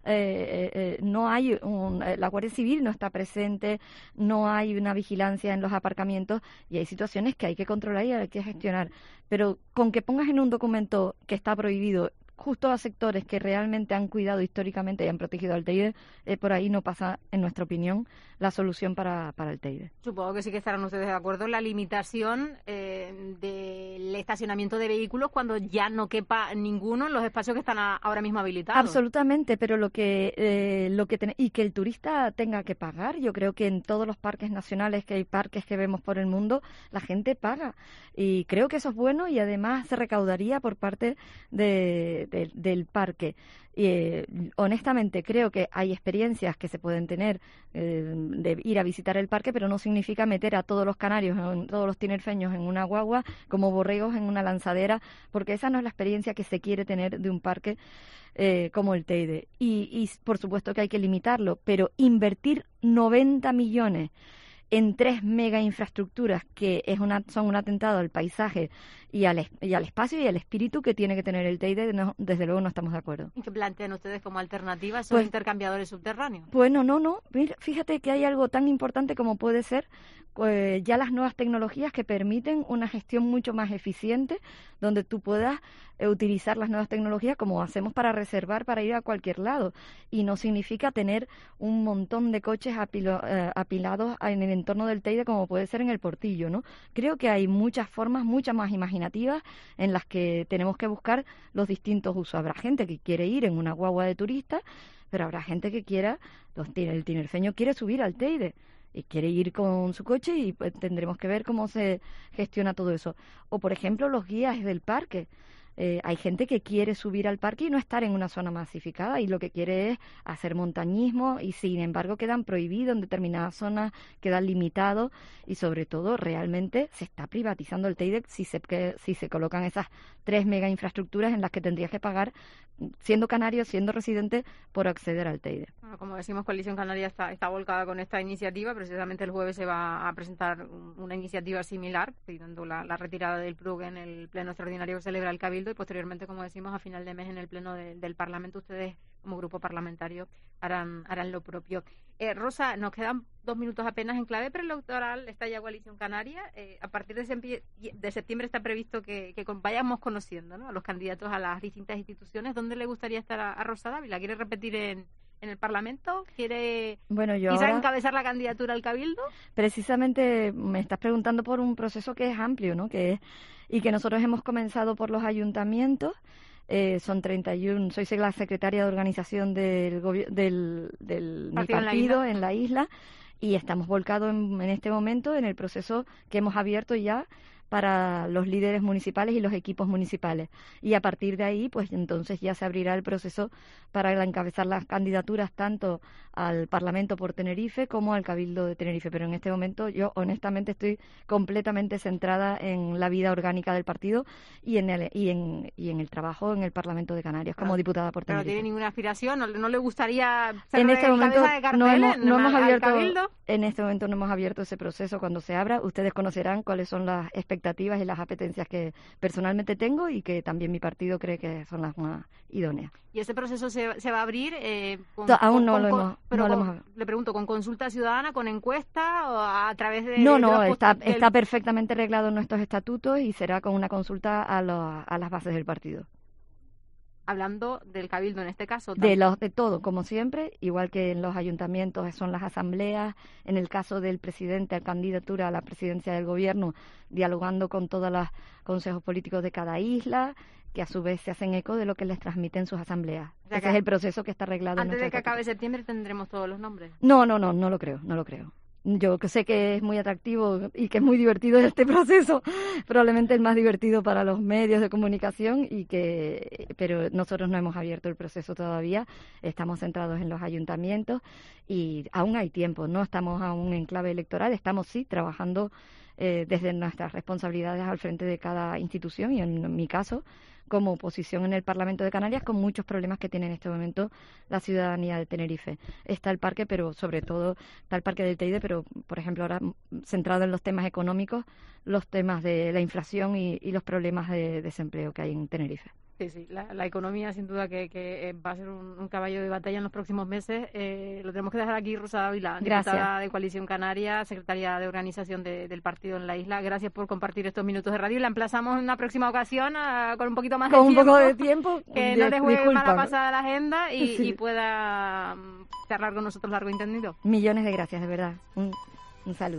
la Guardia Civil no está presente, no hay una vigilancia en los aparcamientos y hay situaciones que hay que controlar y hay que gestionar. Pero con que pongas en un documento que está prohibido justo a sectores que realmente han cuidado históricamente y han protegido al Teide, por ahí no pasa, en nuestra opinión, la solución para el Teide. Supongo que sí que estarán ustedes de acuerdo en la limitación del estacionamiento de vehículos cuando ya no quepa ninguno en los espacios que están ahora mismo habilitados. Absolutamente, pero y que el turista tenga que pagar. Yo creo que en todos los parques nacionales, que hay parques que vemos por el mundo, la gente paga. Y creo que eso es bueno y además se recaudaría por parte del parque. Honestamente creo que hay experiencias que se pueden tener de ir a visitar el parque, pero no significa meter a todos los canarios, todos los tinerfeños en una guagua como borregos en una lanzadera, porque esa no es la experiencia que se quiere tener de un parque como el Teide. Y por supuesto que hay que limitarlo, pero invertir 90 millones en 3 mega infraestructuras que son un atentado al paisaje y al espacio y al espíritu que tiene que tener el Teide, desde luego no estamos de acuerdo. ¿Y qué plantean ustedes como alternativa esos intercambiadores subterráneos? Bueno, no. Mira, fíjate que hay algo tan importante como puede ser ya las nuevas tecnologías que permiten una gestión mucho más eficiente, donde tú puedas utilizar las nuevas tecnologías como hacemos para reservar para ir a cualquier lado, y no significa tener un montón de coches apilados en el entorno del Teide como puede ser en el Portillo, ¿no? Creo que hay muchas formas, muchas más imaginativas en las que tenemos que buscar los distintos usos. Habrá gente que quiere ir en una guagua de turista, pero habrá gente que el tinerfeño quiere subir al Teide y quiere ir con su coche y pues tendremos que ver cómo se gestiona todo eso. O, por ejemplo, los guías del parque. Hay gente que quiere subir al parque y no estar en una zona masificada y lo que quiere es hacer montañismo y sin embargo quedan prohibidos en determinadas zonas, quedan limitados y sobre todo realmente se está privatizando el Teide si se colocan esas 3 mega infraestructuras en las que tendrías que pagar siendo canario, siendo residente, por acceder al Teide. Bueno, como decimos, Coalición Canaria está volcada con esta iniciativa. Precisamente el jueves se va a presentar una iniciativa similar pidiendo la retirada del PRUG en el pleno extraordinario que celebra el Cabildo y posteriormente, como decimos, a final de mes en el pleno del Parlamento ustedes como grupo parlamentario harán lo propio. Rosa, nos quedan 2 minutos apenas en clave preelectoral. Está ya Coalición Canaria. A partir de septiembre está previsto que vayamos conociendo, ¿no?, a los candidatos a las distintas instituciones. ¿Dónde le gustaría estar a Rosa Dávila? ¿Quiere repetir en el Parlamento? ¿Quiere quizás encabezar la candidatura al Cabildo? Precisamente me estás preguntando por un proceso que es amplio, ¿no?, y que nosotros hemos comenzado por los ayuntamientos. Son 31, soy la secretaria de organización del mi partido en la isla y estamos volcados en este momento en el proceso que hemos abierto ya para los líderes municipales y los equipos municipales. Y a partir de ahí, pues entonces ya se abrirá el proceso para encabezar las candidaturas tanto al Parlamento por Tenerife como al Cabildo de Tenerife. Pero en este momento yo honestamente estoy completamente centrada en la vida orgánica del partido y en el trabajo en el Parlamento de Canarias como diputada por Tenerife. ¿Pero tiene ninguna aspiración? ¿No le gustaría ser en este momento cabeza de cartel en este momento no hemos abierto ese proceso. Cuando se abra, ustedes conocerán cuáles son las expectativas y las apetencias que personalmente tengo y que también mi partido cree que son las más idóneas. ¿Y ese proceso se va a abrir? Aún no lo hemos abierto. Le pregunto, ¿con consulta ciudadana, con encuesta o a través de...? Está perfectamente arreglado en nuestros estatutos y será con una consulta a las bases del partido. Hablando del Cabildo en este caso. De todo, como siempre, igual que en los ayuntamientos son las asambleas, en el caso del presidente a candidatura a la presidencia del gobierno, dialogando con todos los consejos políticos de cada isla, que a su vez se hacen eco de lo que les transmiten sus asambleas. Ese es el proceso que está arreglado. Antes de que acabe septiembre tendremos todos los nombres. No lo creo. Yo sé que es muy atractivo y que es muy divertido este proceso, probablemente el más divertido para los medios de comunicación, pero nosotros no hemos abierto el proceso todavía, estamos centrados en los ayuntamientos y aún hay tiempo, no estamos aún en clave electoral, estamos sí trabajando desde nuestras responsabilidades al frente de cada institución y en mi caso como oposición en el Parlamento de Canarias, con muchos problemas que tiene en este momento la ciudadanía de Tenerife. Está el parque, pero sobre todo está el parque del Teide, pero por ejemplo ahora centrado en los temas económicos, los temas de la inflación y los problemas de desempleo que hay en Tenerife. Sí, la economía sin duda que va a ser un caballo de batalla en los próximos meses. Lo tenemos que dejar aquí, Rosa Dávila, diputada de Coalición Canaria, secretaria de organización del partido en la isla. Gracias por compartir estos minutos de radio y la emplazamos en una próxima ocasión con un poquito más de tiempo. Con un poco de tiempo. Que no le juegue mala pasada la agenda y pueda charlar con nosotros largo y entendido. Millones de gracias, de verdad. Un saludo.